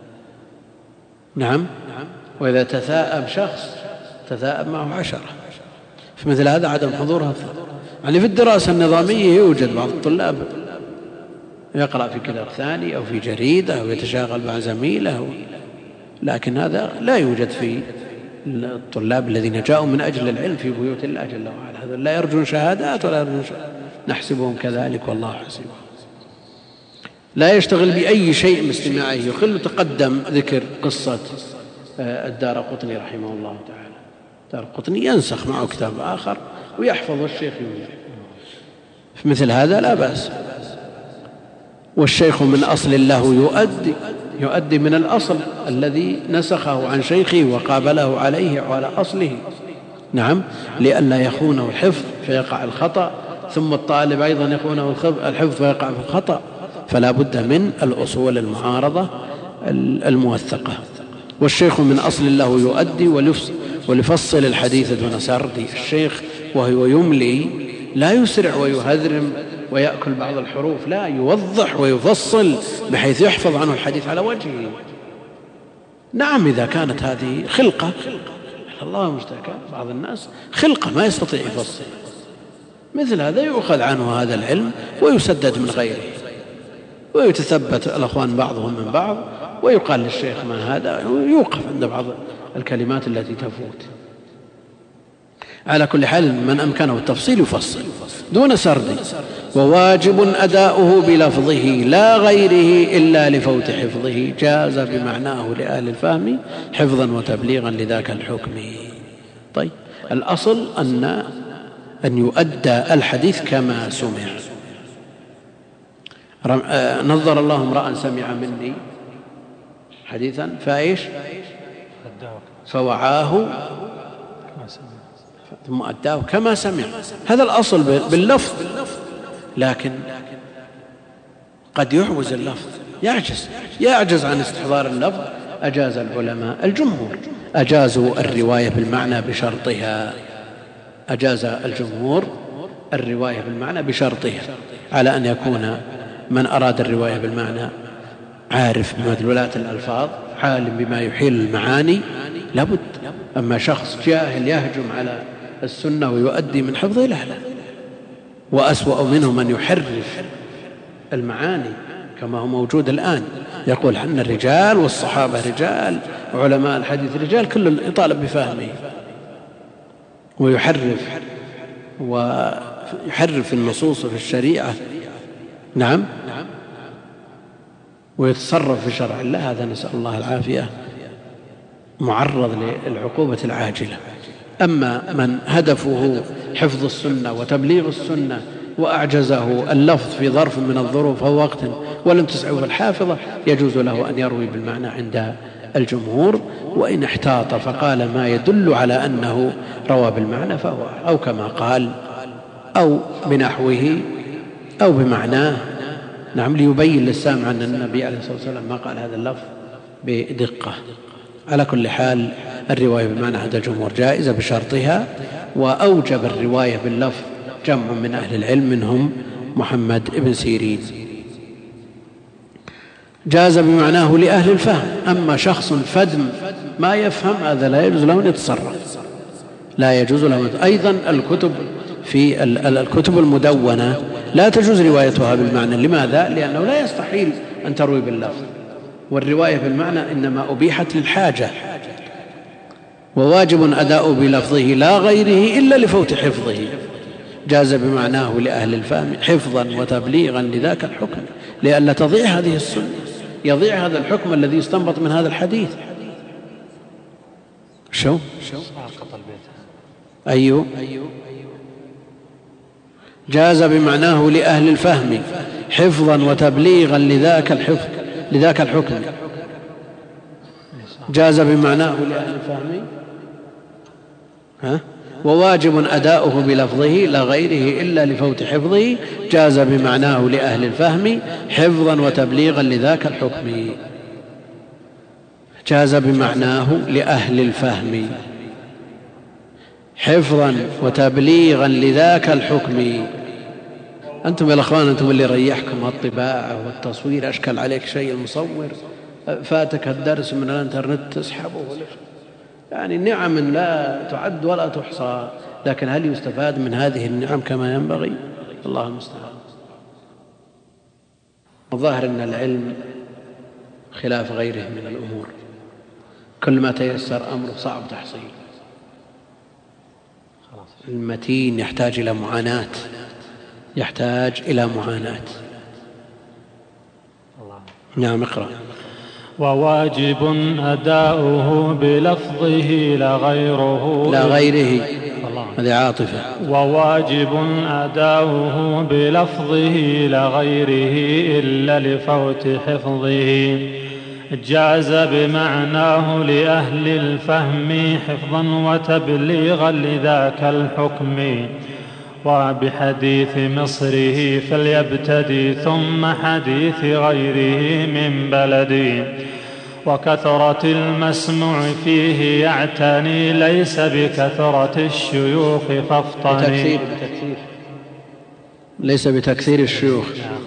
نعم. وإذا تثاءب شخص تثاءب معه 10، في مثل هذا عدم حضورها. يعني في الدراسة النظامية يوجد بعض الطلاب يقرأ في كتاب ثاني أو في جريدة أو يتشاغل مع زميله، لكن هذا لا يوجد في الطلاب الذين جاءوا من أجل العلم في بيوت الله جل وعلا. هذا لا يرجون شهادات ولا يرجون نحسبهم كذلك والله حسيبهم. لا يشتغل بأي شيء باستماعه يخل. تقدم ذكر قصة الدارقطني رحمه الله تعالى. الدارقطني ينسخ معه كتاب آخر ويحفظ الشيخ يوجد، في مثل هذا لا بأس. والشيخ من أصل له يؤدي من الأصل الذي نسخه عن شيخه وقابله عليه وعلى أصله. نعم، لئلا يخونه الحفظ فيقع الخطأ، ثم الطالب أيضا يخونه الحفظ فيقع في الخطأ. فلا بد من الأصول المعارضة الموثقة. والشيخ من أصل له يؤدي وليفصل الحديث دون سرد. الشيخ وهو يملي لا يسرع ويهذرم ويأكل بعض الحروف، لا، يوضح ويفصل بحيث يحفظ عنه الحديث على وجهه. نعم، إذا كانت هذه خلقة، الله مشتكى، بعض الناس خلقة ما يستطيع يفصل، مثل هذا يؤخذ عنه هذا العلم ويسدد من غيره، ويتثبت الأخوان بعضهم من بعض، ويقال للشيخ ما هذا، ويوقف عند بعض الكلمات التي تفوت. على كل حال من أمكنه التفصيل يفصل دون سرد. وواجب أداؤه بلفظه لا غيره إلا لفوت حفظه، جاز بمعناه لأهل الفهم حفظا وتبليغا لذاك الحكم. طيب، الأصل أن يؤدى الحديث كما سمع. نظر الله امرأ سمع مني حديثا فوعاه ثم أداه كما سمع. هذا الأصل باللفظ، لكن قد يعوز اللفظ، يعجز عن استحضار اللفظ. أجاز العلماء الجمهور أجازوا الرواية بالمعنى بشرطها، أجاز الجمهور الرواية بالمعنى بشرطها، على أن يكون من أراد الرواية بالمعنى عارف بمدلولات الألفاظ، عالم بما يحيل المعاني، لابد. أما شخص جاهل يهجم على السنة ويؤدي من حفظه لا. وأسوأ منه من يحرف المعاني كما هو موجود الآن، يقول أن الرجال والصحابة رجال وعلماء الحديث رجال، كل يطالب بفهمه، ويحرف النصوص في الشريعة. نعم، ويتصرف في شرع الله. هذا نسأل الله العافية معرض للعقوبة العاجلة. أما من هدفه حفظ السنة وتبليغ السنة وأعجزه اللفظ في ظرف من الظروف أو وقت ولم تسعه الحافظة، يجوز له أن يروي بالمعنى عند الجمهور، وإن احتاط فقال ما يدل على أنه روى بالمعنى فهو أو كما قال أو بنحوه أو بمعناه. نعم، ليبين للسامع أن النبي عليه الصلاة والسلام ما قال هذا اللفظ بدقة. على كل حال الرواية بالمعنى عند الجمهور جائزة بشرطها، وأوجب الرواية باللفظ جمع من أهل العلم منهم محمد بن سيرين. جاز بمعناه لأهل الفهم. أما شخص فدم ما يفهم هذا لا يجوز له أن يتصرف، لا يجوز له. أيضا الكتب المدونة لا تجوز روايتها بالمعنى. لماذا؟ لأنه لا يستحيل أن تروي باللفظ، والرواية بالمعنى إنما أبيحت للحاجة، وواجب أداء بلفظه لا غيره إلا لفوت حفظه. جاز بمعناه لأهل الفهم حفظا وتبليغا لذاك الحكم، لئلا تضيع هذه السنة، يضيع هذا الحكم الذي يستنبط من هذا الحديث. شو أيوه جاز بمعناه لأهل الفهم حفظا وتبليغا لذاك الحكم. جاز بمعناه لأهل الفهم وواجب أداؤه بلفظه لا غيره إلا لفوت حفظه. جاز بمعناه لأهل الفهم حفظا وتبليغا لذاك الحكم. جاز بمعناه لأهل الفهم حفظا وتبليغا لذاك الحكم. أنتم يا الأخوان، أنتم اللي ريحكم الطباعة والتصوير، أشكل عليك شيء المصور، فاتك الدرس من الانترنت تسحبه، يعني نعم لا تعد ولا تحصى، لكن هل يستفاد من هذه النعم كما ينبغي؟ الله المستعان. الظاهر أن العلم خلاف غيره من الأمور، كل ما تيسر أمره صعب تحصيله. المتين يحتاج إلى معاناة، يحتاج إلى معاناة. نعم اقرأ. وواجب أداؤه بلفظه لا غيره هذه عاطفة. وواجب أداؤه بلفظه لا غيره إلا لفوت حفظه. جاز بمعناه لأهل الفهم حفظا وتبليغا لذاك الحكم. وبحديث مصره فليبتدي ثم حديث غيره من بلدي. وكثرة المسموع فيه يعتني ليس بكثرة الشيوخ فافطني. ليس بتكثير الشيوخ.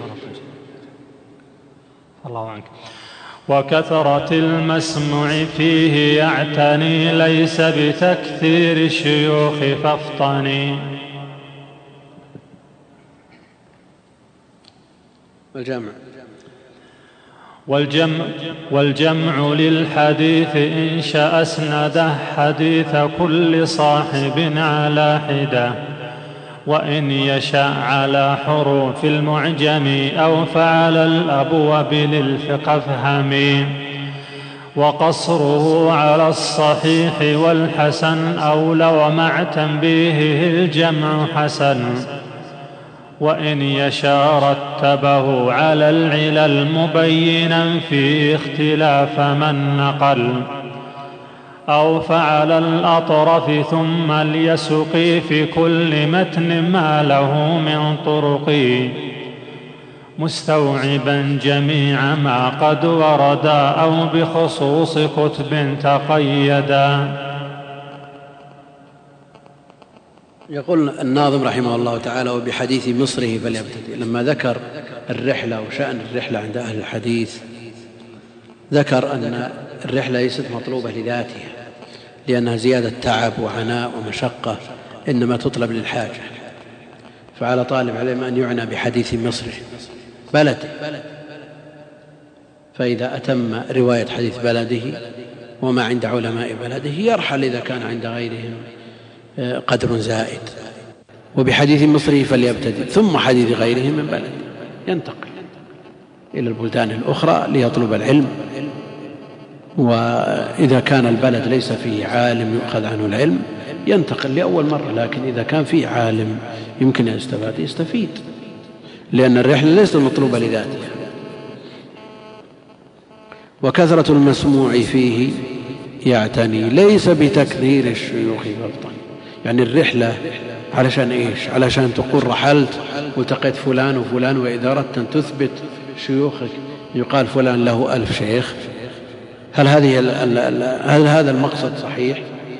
الله عنك. وكثرة المسموع فيه يعتني ليس بتكثير الشيوخ فافطني. والجمع للحديث إن شاء أسنده حديث كل صاحب على حدة، وإن يشاء على حروف المعجم أو فعل الأبواب للفقه افهمي. وقصره على الصحيح والحسن أولى ومع تنبيهه الجمع حسن. وإن يشاء رتبه على العلل مبينا في اختلاف من نقل، أو فعل الأطرف ثم ليسقي في كل متن ما له من طرق، مستوعبا جميع ما قد وردا أو بخصوص كتب تقيدا. يقول الناظم رحمه الله تعالى: وبحديث مصره فليبتدئ. لما ذكر الرحلة وشأن الرحلة عند أهل الحديث ذكر أن الرحلة ليست مطلوبة لذاتها، لأنها زيادة تعب وعناء ومشقة إنما تطلب للحاجة. فعلى طالب علم أن يعنى بحديث مصر بلد، فإذا أتم رواية حديث بلده وما عند علماء بلده يرحل إذا كان عند غيرهم قدر زائد، وبحديث مصره فليبتدئ، ثم حديث غيرهم من بلد ينتقل إلى البلدان الأخرى ليطلب العلم. وإذا كان البلد ليس فيه عالم يؤخذ عنه العلم ينتقل لأول مرة، لكن إذا كان فيه عالم يمكن أن يستفيد، لأن الرحلة ليست مطلوبة لذاتها. وكثرة المسموع فيه يعتني ليس بتكثير الشيوخ والطن. يعني الرحلة علشان إيش؟ علشان تقول رحلت والتقيت فلان وفلان، وإذا أردت أن تثبت شيوخك يقال فلان له 1000 شيخ. هل هذا المقصد صحيح؟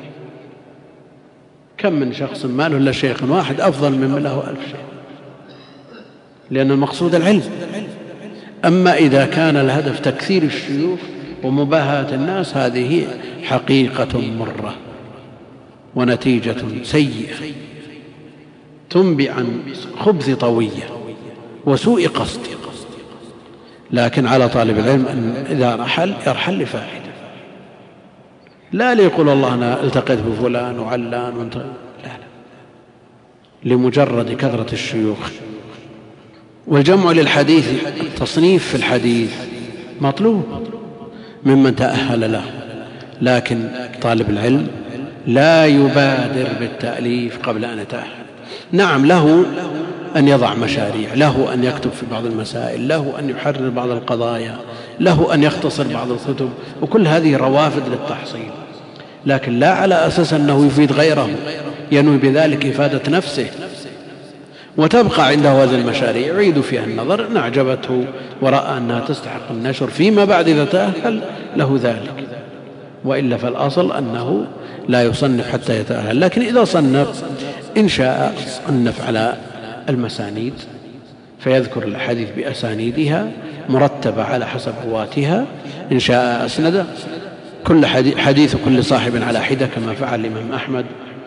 كم من شخص ما له إلا شيخ واحد أفضل ممن له 1000 شيخ، لأن المقصود العلم. أما إذا كان الهدف تكثير الشيوخ ومباهاة الناس هذه حقيقة مرة ونتيجة سيئة تنبئ عن خبث طوية وسوء قصد. لكن على طالب العلم أن إذا يرحل لفائدة، لا ليقول الله أنا التقيت بفلان وعلان لا، لمجرد كثرة الشيوخ. والجمع للحديث، التصنيف في الحديث مطلوب ممن تأهل له، لكن طالب العلم لا يبادر بالتأليف قبل أن يتأهل. نعم، له أن يضع مشاريع، له أن يكتب في بعض المسائل، له أن يحرر بعض القضايا، له أن يختصر بعض الكتب، وكل هذه روافد للتحصيل، لكن لا على أساس أنه يفيد غيره ينوي بذلك إفادة نفسه. وتبقى عنده هذه المشاريع يعيد فيها النظر إن أعجبته ورأى أنها تستحق النشر فيما بعد إذا تأهل له ذلك، وإلا فالأصل أنه لا يصنف حتى يتأهل. لكن إذا صنف إن شاء صنف على المسانيد فيذكر الحديث بأسانيدها مرتبة على حسب رواتها، إن شاء أسند كل حديث كل صاحب على حدة كما فعل الإمام أحمد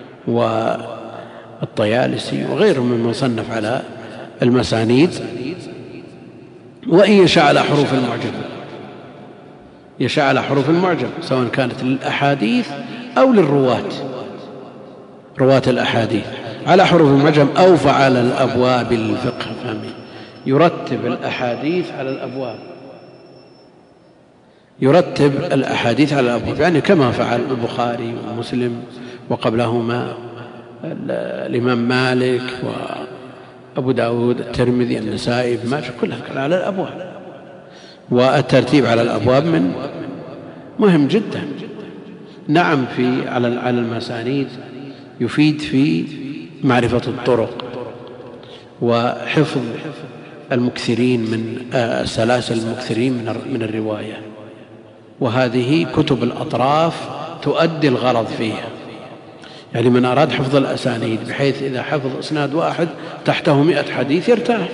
والطيالسي وغيرهم ممن صنف على المسانيد. وإن يشاء على حروف المعجم، يشاء على حروف المعجم سواء كانت للأحاديث أو للرواة، رواة الأحاديث على حروف المعجم، أو فعل الأبواب للفقه فهمي، يرتب الأحاديث على الأبواب، يرتب الأحاديث على الأبواب، يعني كما فعل البخاري ومسلم وقبلهما الإمام مالك وأبو داود الترمذي النسائي ابن ماجه، كلها كان على الأبواب. والترتيب على الأبواب من مهم جدا. نعم، على المسانيد يفيد في معرفة الطرق وحفظ المكثرين من سلاسل المكثرين من الرواية، وهذه كتب الأطراف تؤدي الغرض فيها. يعني من أراد حفظ الأسانيد بحيث إذا حفظ إسناد واحد تحته 100 حديث يرتاح،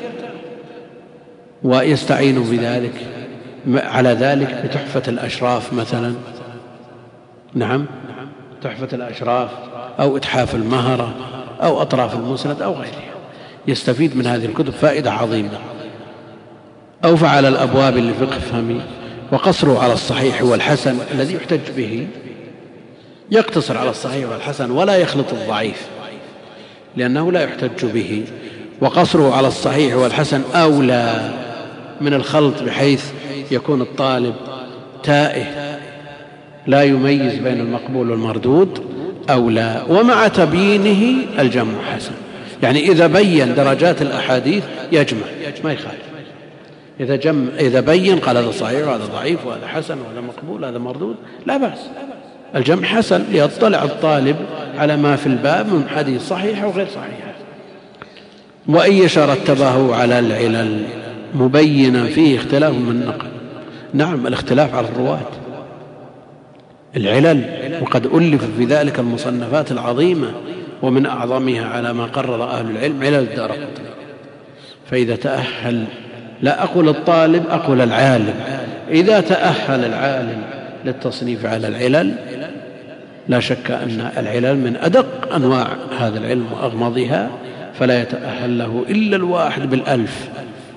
ويستعين بذلك على ذلك بتحفة الأشراف مثلا، نعم تحفة الأشراف أو إتحاف المهرة أو أطراف المسند أو غيرها، يستفيد من هذه الكتب فائدة عظيمة. أو فعل الأبواب للفقه فهمي، وقصره على الصحيح والحسن الذي يحتج به، يقتصر على الصحيح والحسن ولا يخلط الضعيف لأنه لا يحتج به. وقصره على الصحيح والحسن أولى من الخلط بحيث يكون الطالب تائه لا يميز بين المقبول والمردود، أولى. ومع تبيينه الجمع حسن، يعني إذا بين درجات الأحاديث يجمع ما يخالف، إذا بين قال هذا صحيح وهذا ضعيف وهذا حسن وهذا مقبول وهذا مردود لا بأس، الجمع حسن ليطلع الطالب على ما في الباب من حديث صحيح وغير صحيح. وإن يشاء رتبه على العلل مبينا فيه اختلاف من نقل. نعم، الاختلاف على الرواة، العلل، وقد ألف في ذلك المصنفات العظيمة، ومن أعظمها على ما قرر أهل العلم علل الدارقطني. فإذا تأهل، لا أقول الطالب، أقول العالم، إذا تأهل العالم للتصنيف على العلل لا شك أن العلل من أدق أنواع هذا العلم وأغمضها، فلا يتأهل له إلا الواحد بالألف.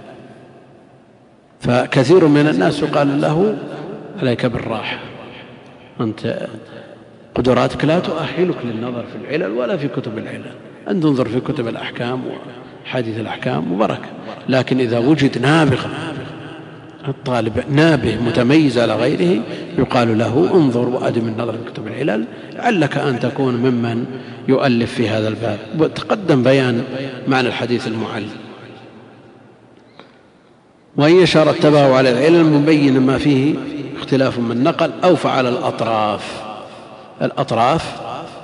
فكثير من الناس يقال له عليك بالراحة، أنت قدراتك لا تؤهلك للنظر في العلل ولا في كتب العلل، أن تنظر في كتب الأحكام وحديث الأحكام مباركة. لكن إذا وجد نابغة، الطالب نابه متميز على غيره، يقال له انظر وأدم النظر في كتب العلل لعلك أن تكون ممن يؤلف في هذا الباب. وتقدم بيان معنى الحديث المعل. وإن يشاء رتبه على العلل مبين ما فيه اختلاف من نقل أو فعل الأطراف. الأطراف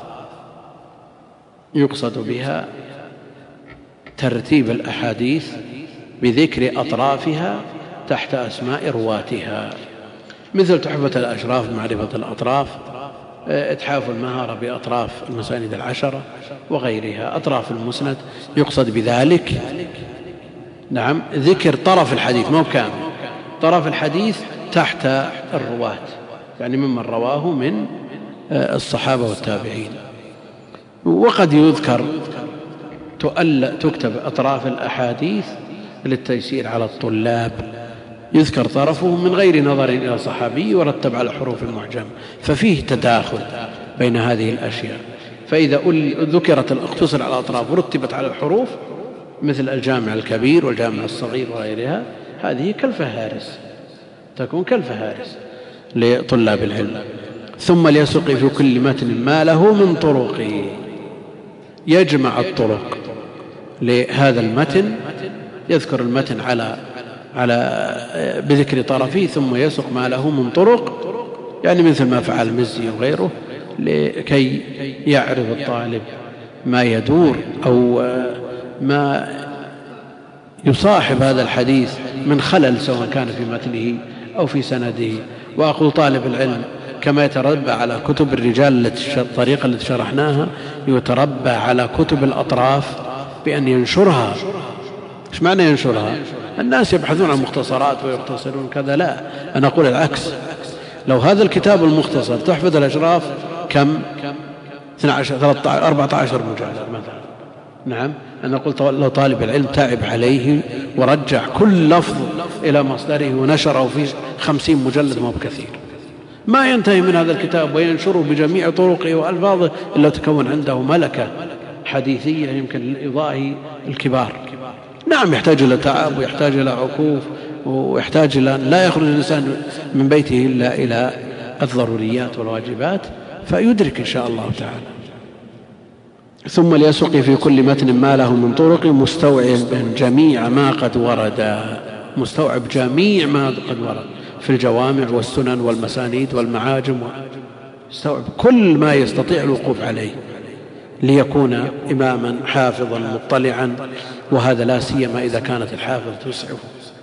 يقصد بها ترتيب الأحاديث بذكر أطرافها تحت أسماء رواتها، مثل تحفة الأشراف بمعرفة الأطراف، إتحاف المهارة بأطراف المسانيد 10 وغيرها. أطراف المسند يقصد بذلك نعم ذكر طرف الحديث، مو كامل، طرف الحديث تحت الرواة، يعني ممن رواه من الصحابة والتابعين. وقد يذكر تكتب أطراف الأحاديث للتيسير على الطلاب، يذكر طرفه من غير نظر إلى صحابي ورتب على حروف المعجم، ففيه تداخل بين هذه الأشياء. فإذا ذكرت اقتصر على الأطراف ورتبت على الحروف مثل الجامع الكبير والجامع الصغير وغيرها، هذه كالفهارس، تكون كالفهارس لطلاب العلم. ثم ليسق في كل متن ما له من طرق، يجمع الطرق لهذا المتن، يذكر المتن بذكر طرفه، ثم يسق ما له من طرق، يعني مثل ما فعل المزي وغيره، لكي يعرف الطالب ما يدور أو ما يصاحب هذا الحديث من خلل سواء كان في متنه أو في سنده. وأقول طالب العلم كما يتربى على كتب الرجال الطريقة التي شرحناها، يتربى على كتب الأطراف بأن ينشرها. إيش معنى ينشرها؟ الناس يبحثون عن مختصرات ويختصرون كذا، لا، أنا أقول العكس. لو هذا الكتاب المختصر تحفظ الأشراف كم 12 13 14 مجلد مثلا، نعم، أنا قلت لو طالب العلم تعب عليه ورجع كل لفظ إلى مصدره ونشره في 50 مجلد ما بكثير، ما ينتهي من هذا الكتاب وينشره بجميع طرقه وألفاظه إلا تكون عنده ملكة حديثية يمكن لإضاء الكبار. نعم، يحتاج إلى تعب ويحتاج إلى عكوف ويحتاج إلى لا يخرج الإنسان من بيته إلا إلى الضروريات والواجبات، فيدرك إن شاء الله تعالى. ثم ليسق في كل متن ما له من طرق مستوعبا جميع ما قد ورد، مستوعب جميع ما قد ورد في الجوامع والسنن والمسانيد والمعاجم، مستوعب كل ما يستطيع الوقوف عليه ليكون إماما حافظا مطلعا. وهذا لا سيما إذا كانت الحافظ تسعفه،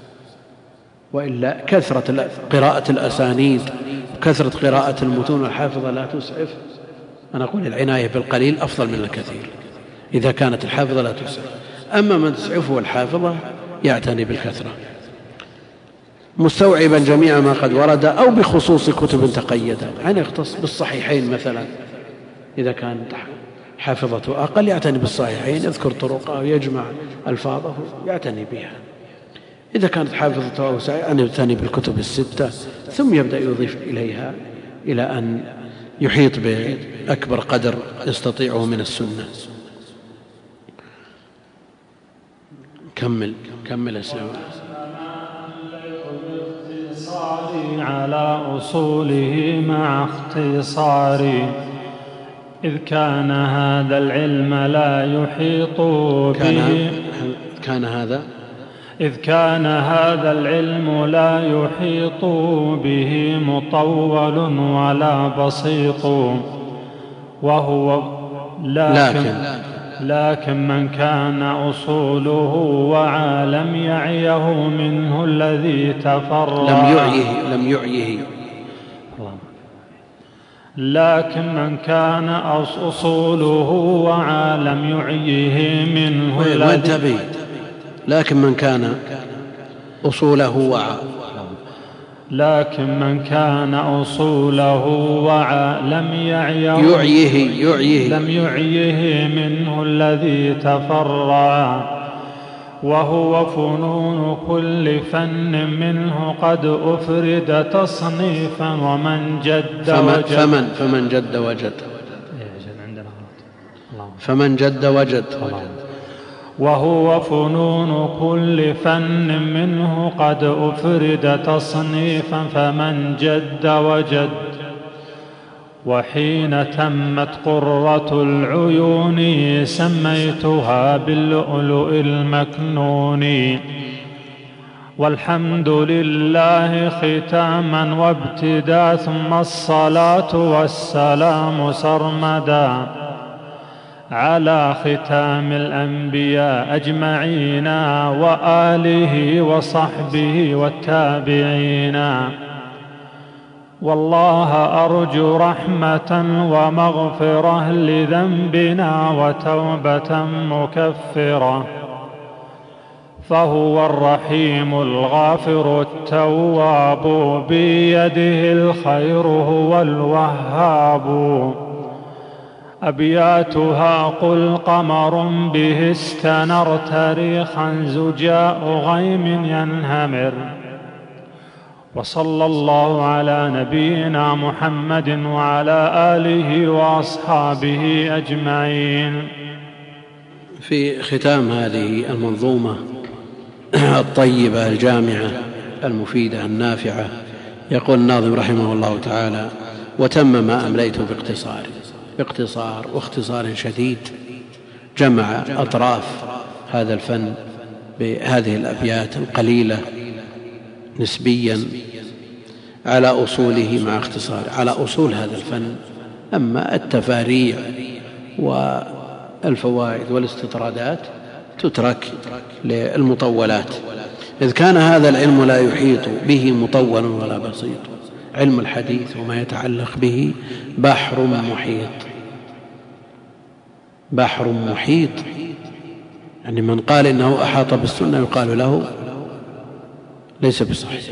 وإلا كثرة قراءة الأسانيد وكثرة قراءة المتون الحافظة لا تسعف. أنا أقول العناية بالقليل أفضل من الكثير إذا كانت الحافظة لا تسعف. أما من تسعفه الحافظة يعتني بالكثرة. مستوعبا جميع ما قد ورد أو بخصوص كتب تقيدة، يعني يختص بالصحيحين مثلا، إذا كان حافظته أقل يعتني بالصحيحين، يذكر طرقه ويجمع ألفاظه يعتني بها. إذا كانت حافظته أوسع يعني يعتني بالكتب الستة، ثم يبدأ يضيف إليها إلى أن يحيط بأكبر قدر يستطيعه من السنة. كمل أسلام. على أصوله مع اختصاري، إذ كان هذا العلم لا يحيط به، إذ كان هذا العلم لا يحيط به مطول ولا بسيط، وهو لكن من كان أصوله وعالم يعيه منه الذي تفرع، لكن من كان أصوله وعالم يعيه منه لكن من كان أصوله لكن من كان أصوله وعى لم يعيه منه الذي تفرع، وهو فنون كل فن منه قد أفرد تصنيفا، ومن جد فمن جد وجد وهو فنون كل فن منه قد أفرد تصنيفا، فمن جد وجد. وحين تمت قرة العيون سميتها باللؤلؤ المكنون، والحمد لله ختاما وابتداء، ثم الصلاة والسلام سرمدا على ختام الأنبياء أجمعين، وآله وصحبه والتابعين. والله أرجو رحمة ومغفرة لذنبنا وتوبة مكفرة، فهو الرحيم الغافر التواب، بيده الخير هو الوهاب. أبياتها قل قمر به استنر، تاريخا زجاء غيم ينهمر. وصلى الله على نبينا محمد وعلى آله وأصحابه أجمعين. في ختام هذه المنظومة الطيبة الجامعة المفيدة النافعة، يقول الناظم رحمه الله تعالى: وتم ما أمليته باقتصار واختصار شديد، جمع أطراف هذا الفن بهذه الأبيات القليلة نسبيا على أصوله مع اختصار على أصول هذا الفن. أما التفاريع والفوائد والاستطرادات تترك للمطولات، إذ كان هذا العلم لا يحيط به مطول ولا بسيط. علم الحديث وما يتعلق به بحر محيط، يعني من قال إنه أحاط بالسنة يقال له ليس بصحيح،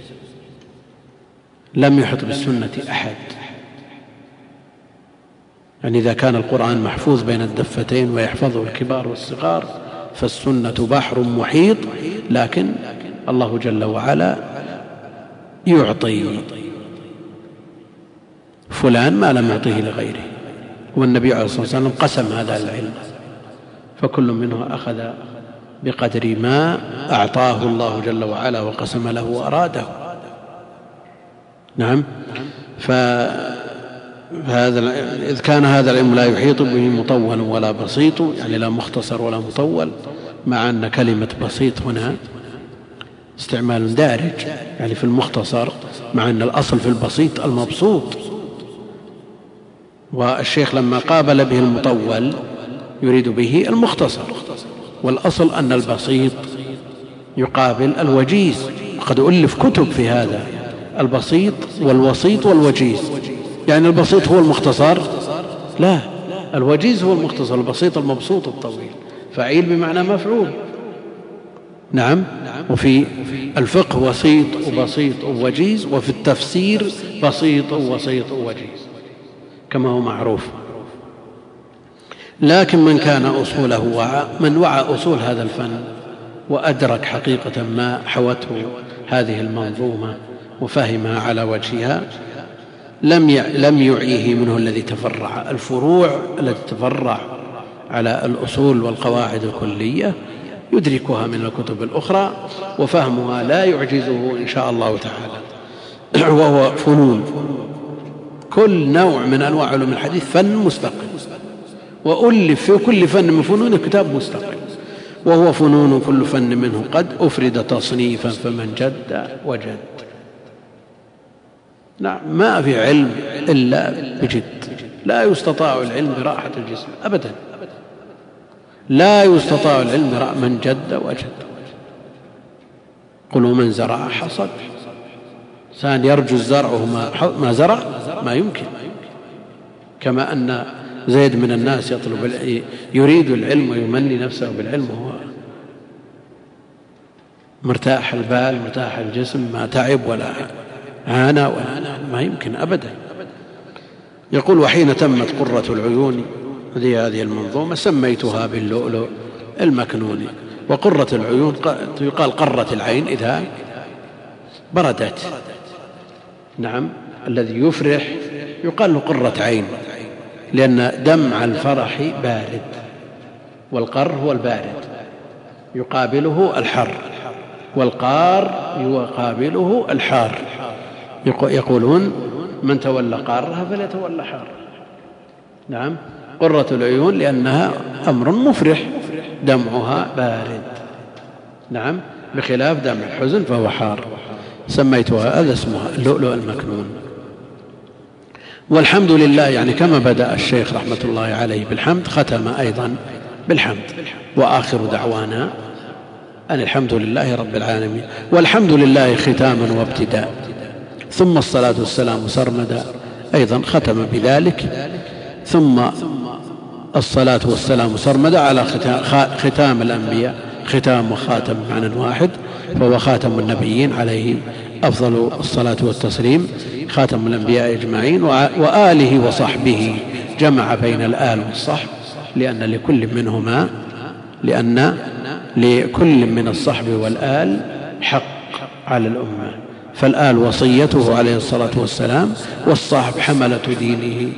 لم يحط بالسنة أحد. يعني إذا كان القرآن محفوظ بين الدفتين ويحفظه الكبار والصغار، فالسنة بحر محيط، لكن الله جل وعلا يعطي فلان ما لم يعطيه لغيره، والنبي عليه الصلاة والسلام قسم هذا العلم، فكل منه أخذ بقدر ما أعطاه الله جل وعلا وقسم له وأراده. نعم. إذ كان هذا العلم لا يحيط به مطول ولا بسيط، يعني لا مختصر ولا مطول، مع أن كلمة بسيط هنا استعمال دارج، يعني في المختصر، مع أن الأصل في البسيط المبسوط. والشيخ لما قابل به المطول يريد به المختصر، والأصل أن البسيط يقابل الوجيز. قد ألف كتب في هذا: البسيط والوسيط والوجيز. يعني البسيط هو المختصر؟ لا، الوجيز هو المختصر، البسيط المبسوط الطويل، فعيل بمعنى مفعول. نعم. وفي الفقه وسيط وبسيط ووجيز، وفي التفسير بسيط ووسيط ووجيز كما هو معروف. لكن من كان أصوله من وعى أصول هذا الفن وأدرك حقيقة ما حوته هذه المنظومة وفهمها على وجهها، لم يعيه منه الذي تفرع. الفروع التي تفرع على الأصول والقواعد الكلية يدركها من الكتب الأخرى، وفهمها لا يعجزه إن شاء الله تعالى. وهو فنون، كل نوع من أنواع علوم الحديث فن مستقل، وألف في كل فن من فنون كتاب مستقل. وهو فنون كل فن منه قد أفرد تصنيفا، فمن جد وجد. نعم، ما في علم إلا بجد. لا يستطاع العلم براحة الجسم أبدا، لا يستطاع العلم من جد وجد. قل ومن زرع حصد. إنسان يرجو الزرع ما زرع ما يمكن. كما أن زيد من الناس يريد العلم ويمني نفسه بالعلم، هو مرتاح البال مرتاح الجسم، ما تعب ولا هانا ما يمكن أبدا. يقول وحين تمت قرة العيون هذه المنظومة سميتها باللؤلؤ المكنون. وقرة العيون يقال قرة العين إذا بردت. نعم، الذي يفرح يقال له قرة عين، لأن دمع الفرح بارد، والقر هو البارد يقابله الحر، والقار يقابله الحار. يقولون من تولى قارها فليتولى حار. نعم، قرة العيون لأنها أمر مفرح دمعها بارد. نعم، بخلاف دمع الحزن فهو حار. سميتها هذا اسمها اللؤلؤ المكنون. والحمد لله، يعني كما بدأ الشيخ رحمة الله عليه بالحمد ختم أيضا بالحمد. وآخر دعوانا أن الحمد لله رب العالمين. والحمد لله ختاما وابتداء، ثم الصلاة والسلام سرمدا أيضا ختم بذلك، ثم الصلاة والسلام سرمدا على ختام الأنبياء. ختام وخاتم معنى واحد، فهو خاتم النبيين عليه أفضل الصلاة والتسليم، خاتم الأنبياء أجمعين، وآله وصحبه، جمع بين الآل والصحب، لأن لكل من الصحب والآل حق على الأمة. فالآل وصيته عليه الصلاة والسلام، والصحب حملة دينه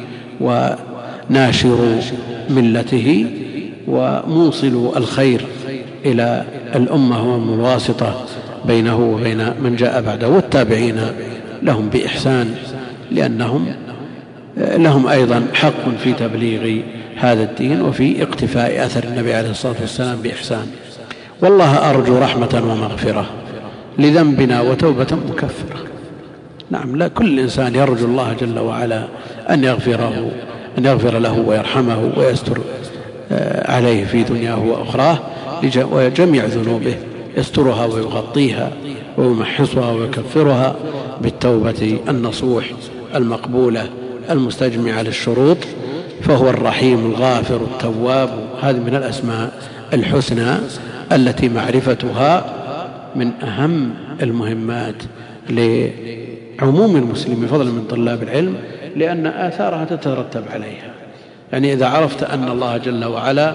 وناشر ملته وموصل الخير إلى الأمة والواسطة بينه وبين من جاء بعده، والتابعين لهم بإحسان، لأنهم لهم أيضا حق في تبليغ هذا الدين وفي اقتفاء أثر النبي عليه الصلاة والسلام بإحسان. والله أرجو رحمة ومغفرة لذنبنا وتوبة مكفرة. نعم، لا، كل إنسان يرجو الله جل وعلا أن يغفر له ويرحمه ويستر عليه في دنياه وأخراه، وجميع ذنوبه يسترها ويغطيها ويمحصها ويكفرها بالتوبة النصوح المقبولة المستجمعة للشروط. فهو الرحيم الغافر التواب. هذه من الأسماء الحسنى التي معرفتها من أهم المهمات لعموم المسلمين فضلا من طلاب العلم، لأن آثارها تترتب عليها. يعني إذا عرفت أن الله جل وعلا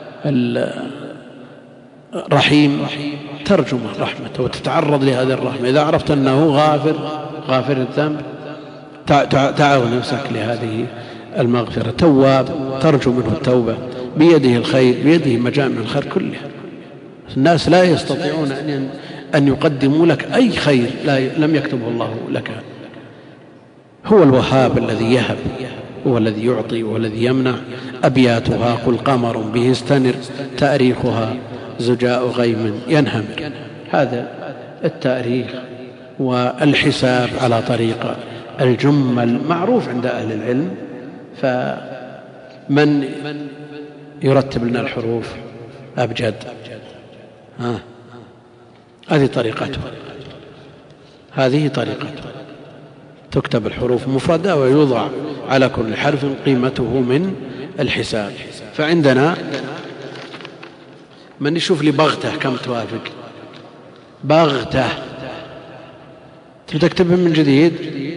رحيم ترجو رحمته وتتعرض لهذه الرحمة. إذا عرفت أنه غافر الذنب تعاون نفسك لهذه المغفرة. تواب ترجو منه التوبة، بيده الخير، بيده مجامع الخير كلها. الناس لا يستطيعون أن يقدموا لك أي خير لم يكتبه الله لك. هو الوهاب الذي يهب، هو الذي يعطي، هو الذي يمنع. أبياتها قل قمر به استنر، تأريخها زجاء غيم ينهمر. هذا التأريخ والحساب على طريقة الجمل معروف عند أهل العلم. فمن يرتب لنا الحروف أبجد، هذه طريقته، تكتب الحروف مفردة ويوضع على كل حرف قيمته من الحساب. فعندنا من يشوف لي بغته كم توافق؟ بغته تكتبها من جديد.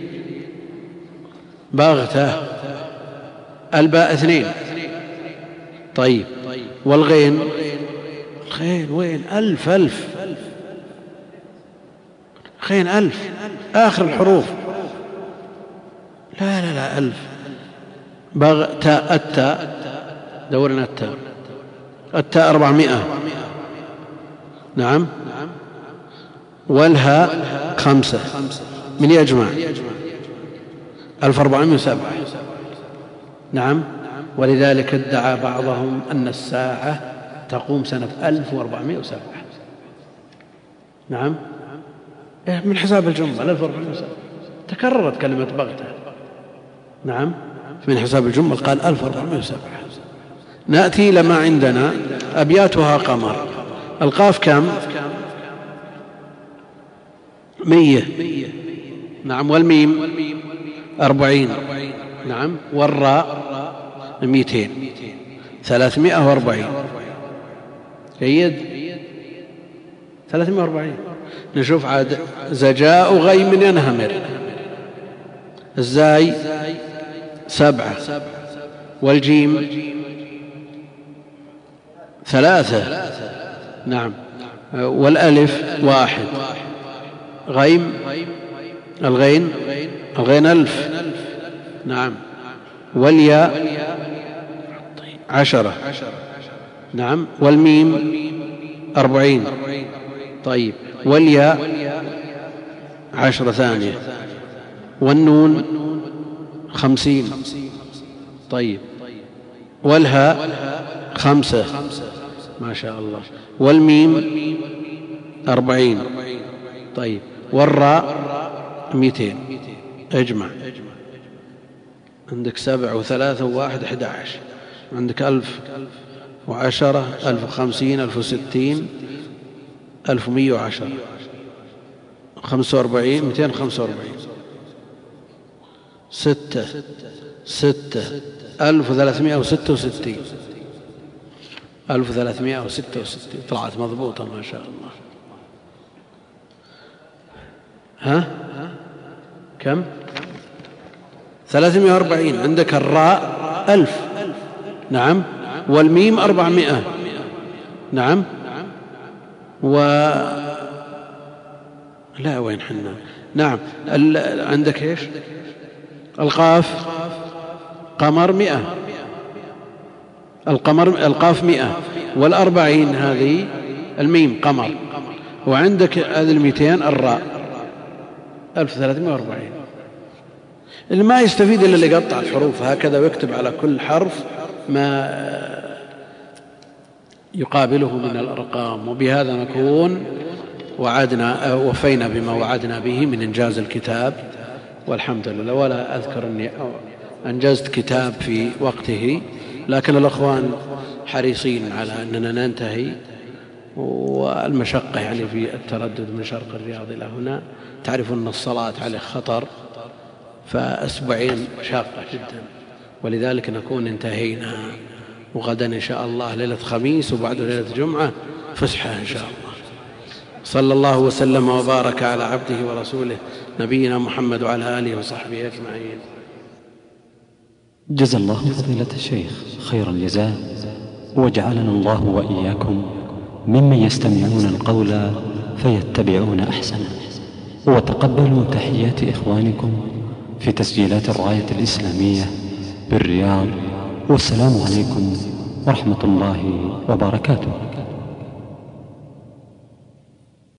بغته الباء 2. طيب، والغين وين؟ ألف خين 1000 آخر الحروف. لا 1000. بغتاء التاء، دورنا التاء 400. نعم، والهاء 5. من يجمع 1407. نعم، ولذلك ادعى بعضهم أن الساعة تقوم سنة 1407. نعم، من حساب الجمل 1407 تكررت كلمة بغتة. نعم، من حساب الجمل قال 1407. نأتي لما عندنا أبياتها قمر. القاف كم؟ 100. نعم، والميم 40. نعم، والراء 200. 340. جيد، 340. نشوف عاد زجاء غيم ينهمر. الزاي 7 والجيم 3 نعم والألف 1 غيم الغين 1000 نعم والياء 10 نعم والميم 40 طيب والياء 10 ثانية والنون 50 طيب والهاء 5 ما شاء الله والميم 40 طيب والراء 200 اجمع عندك 7 و3 و1 11 عندك 1010 1050 1060 1110 45 245 6 1366 1366 طلعت مضبوطة ما شاء الله. ها كم 340 عندك الراء 1000 نعم والميم 400 نعم لا وين حنا نعم عندك ايش القاف قمر 100 القاف 100 والأربعين هذه الميم قمر وعندك هذه 200 الراء 1340. اللي ما يستفيد إلا اللي يقطع الحروف هكذا ويكتب على كل حرف ما يقابله من الأرقام. وبهذا نكون وفينا بما وعدنا به من إنجاز الكتاب والحمد لله. ولا أذكر أني أنجزت كتاب في وقته، لكن الأخوان حريصين على أننا ننتهي، والمشقة يعني في التردد من شرق الرياض إلى هنا، تعرف أن الصلاة عليه خطر، فأسبوعين شاقة جدا، ولذلك نكون انتهينا. وغدا إن شاء الله ليلة خميس وبعد ليلة جمعة فسحة إن شاء الله. صلى الله وسلم وبارك على عبده ورسوله نبينا محمد وعلى آله وصحبه أجمعين. جزا الله فضيلة الشيخ خير الجزاء، وجعلنا الله وإياكم ممن يستمعون القول فيتبعون أحسنه. وتقبلوا تحيات إخوانكم في تسجيلات الراية الإسلامية بالرياض، والسلام عليكم ورحمة الله وبركاته.